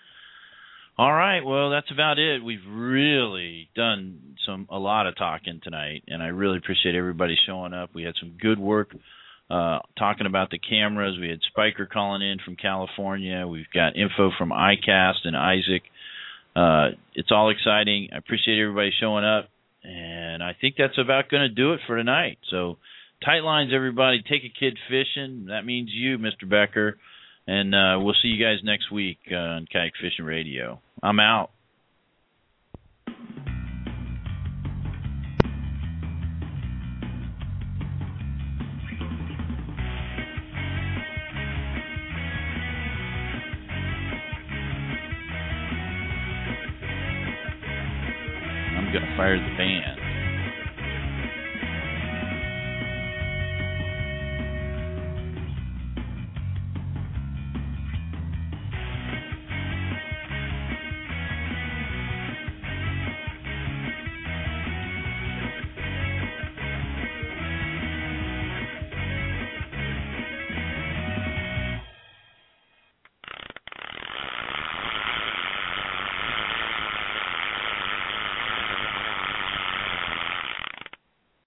All right, well, that's about it. We've really done a lot of talking tonight, and I really appreciate everybody showing up. We had some good work talking about the cameras. We had Spiker calling in from California. We've got info from iCast and Isaac. It's all exciting. I appreciate everybody showing up, and I think that's about going to do it for tonight. So tight lines, everybody. Take a kid fishing. That means you, Mr. Becker, and we'll see you guys next week on Kayak Fishing Radio. I'm out. I'm going to fire the band.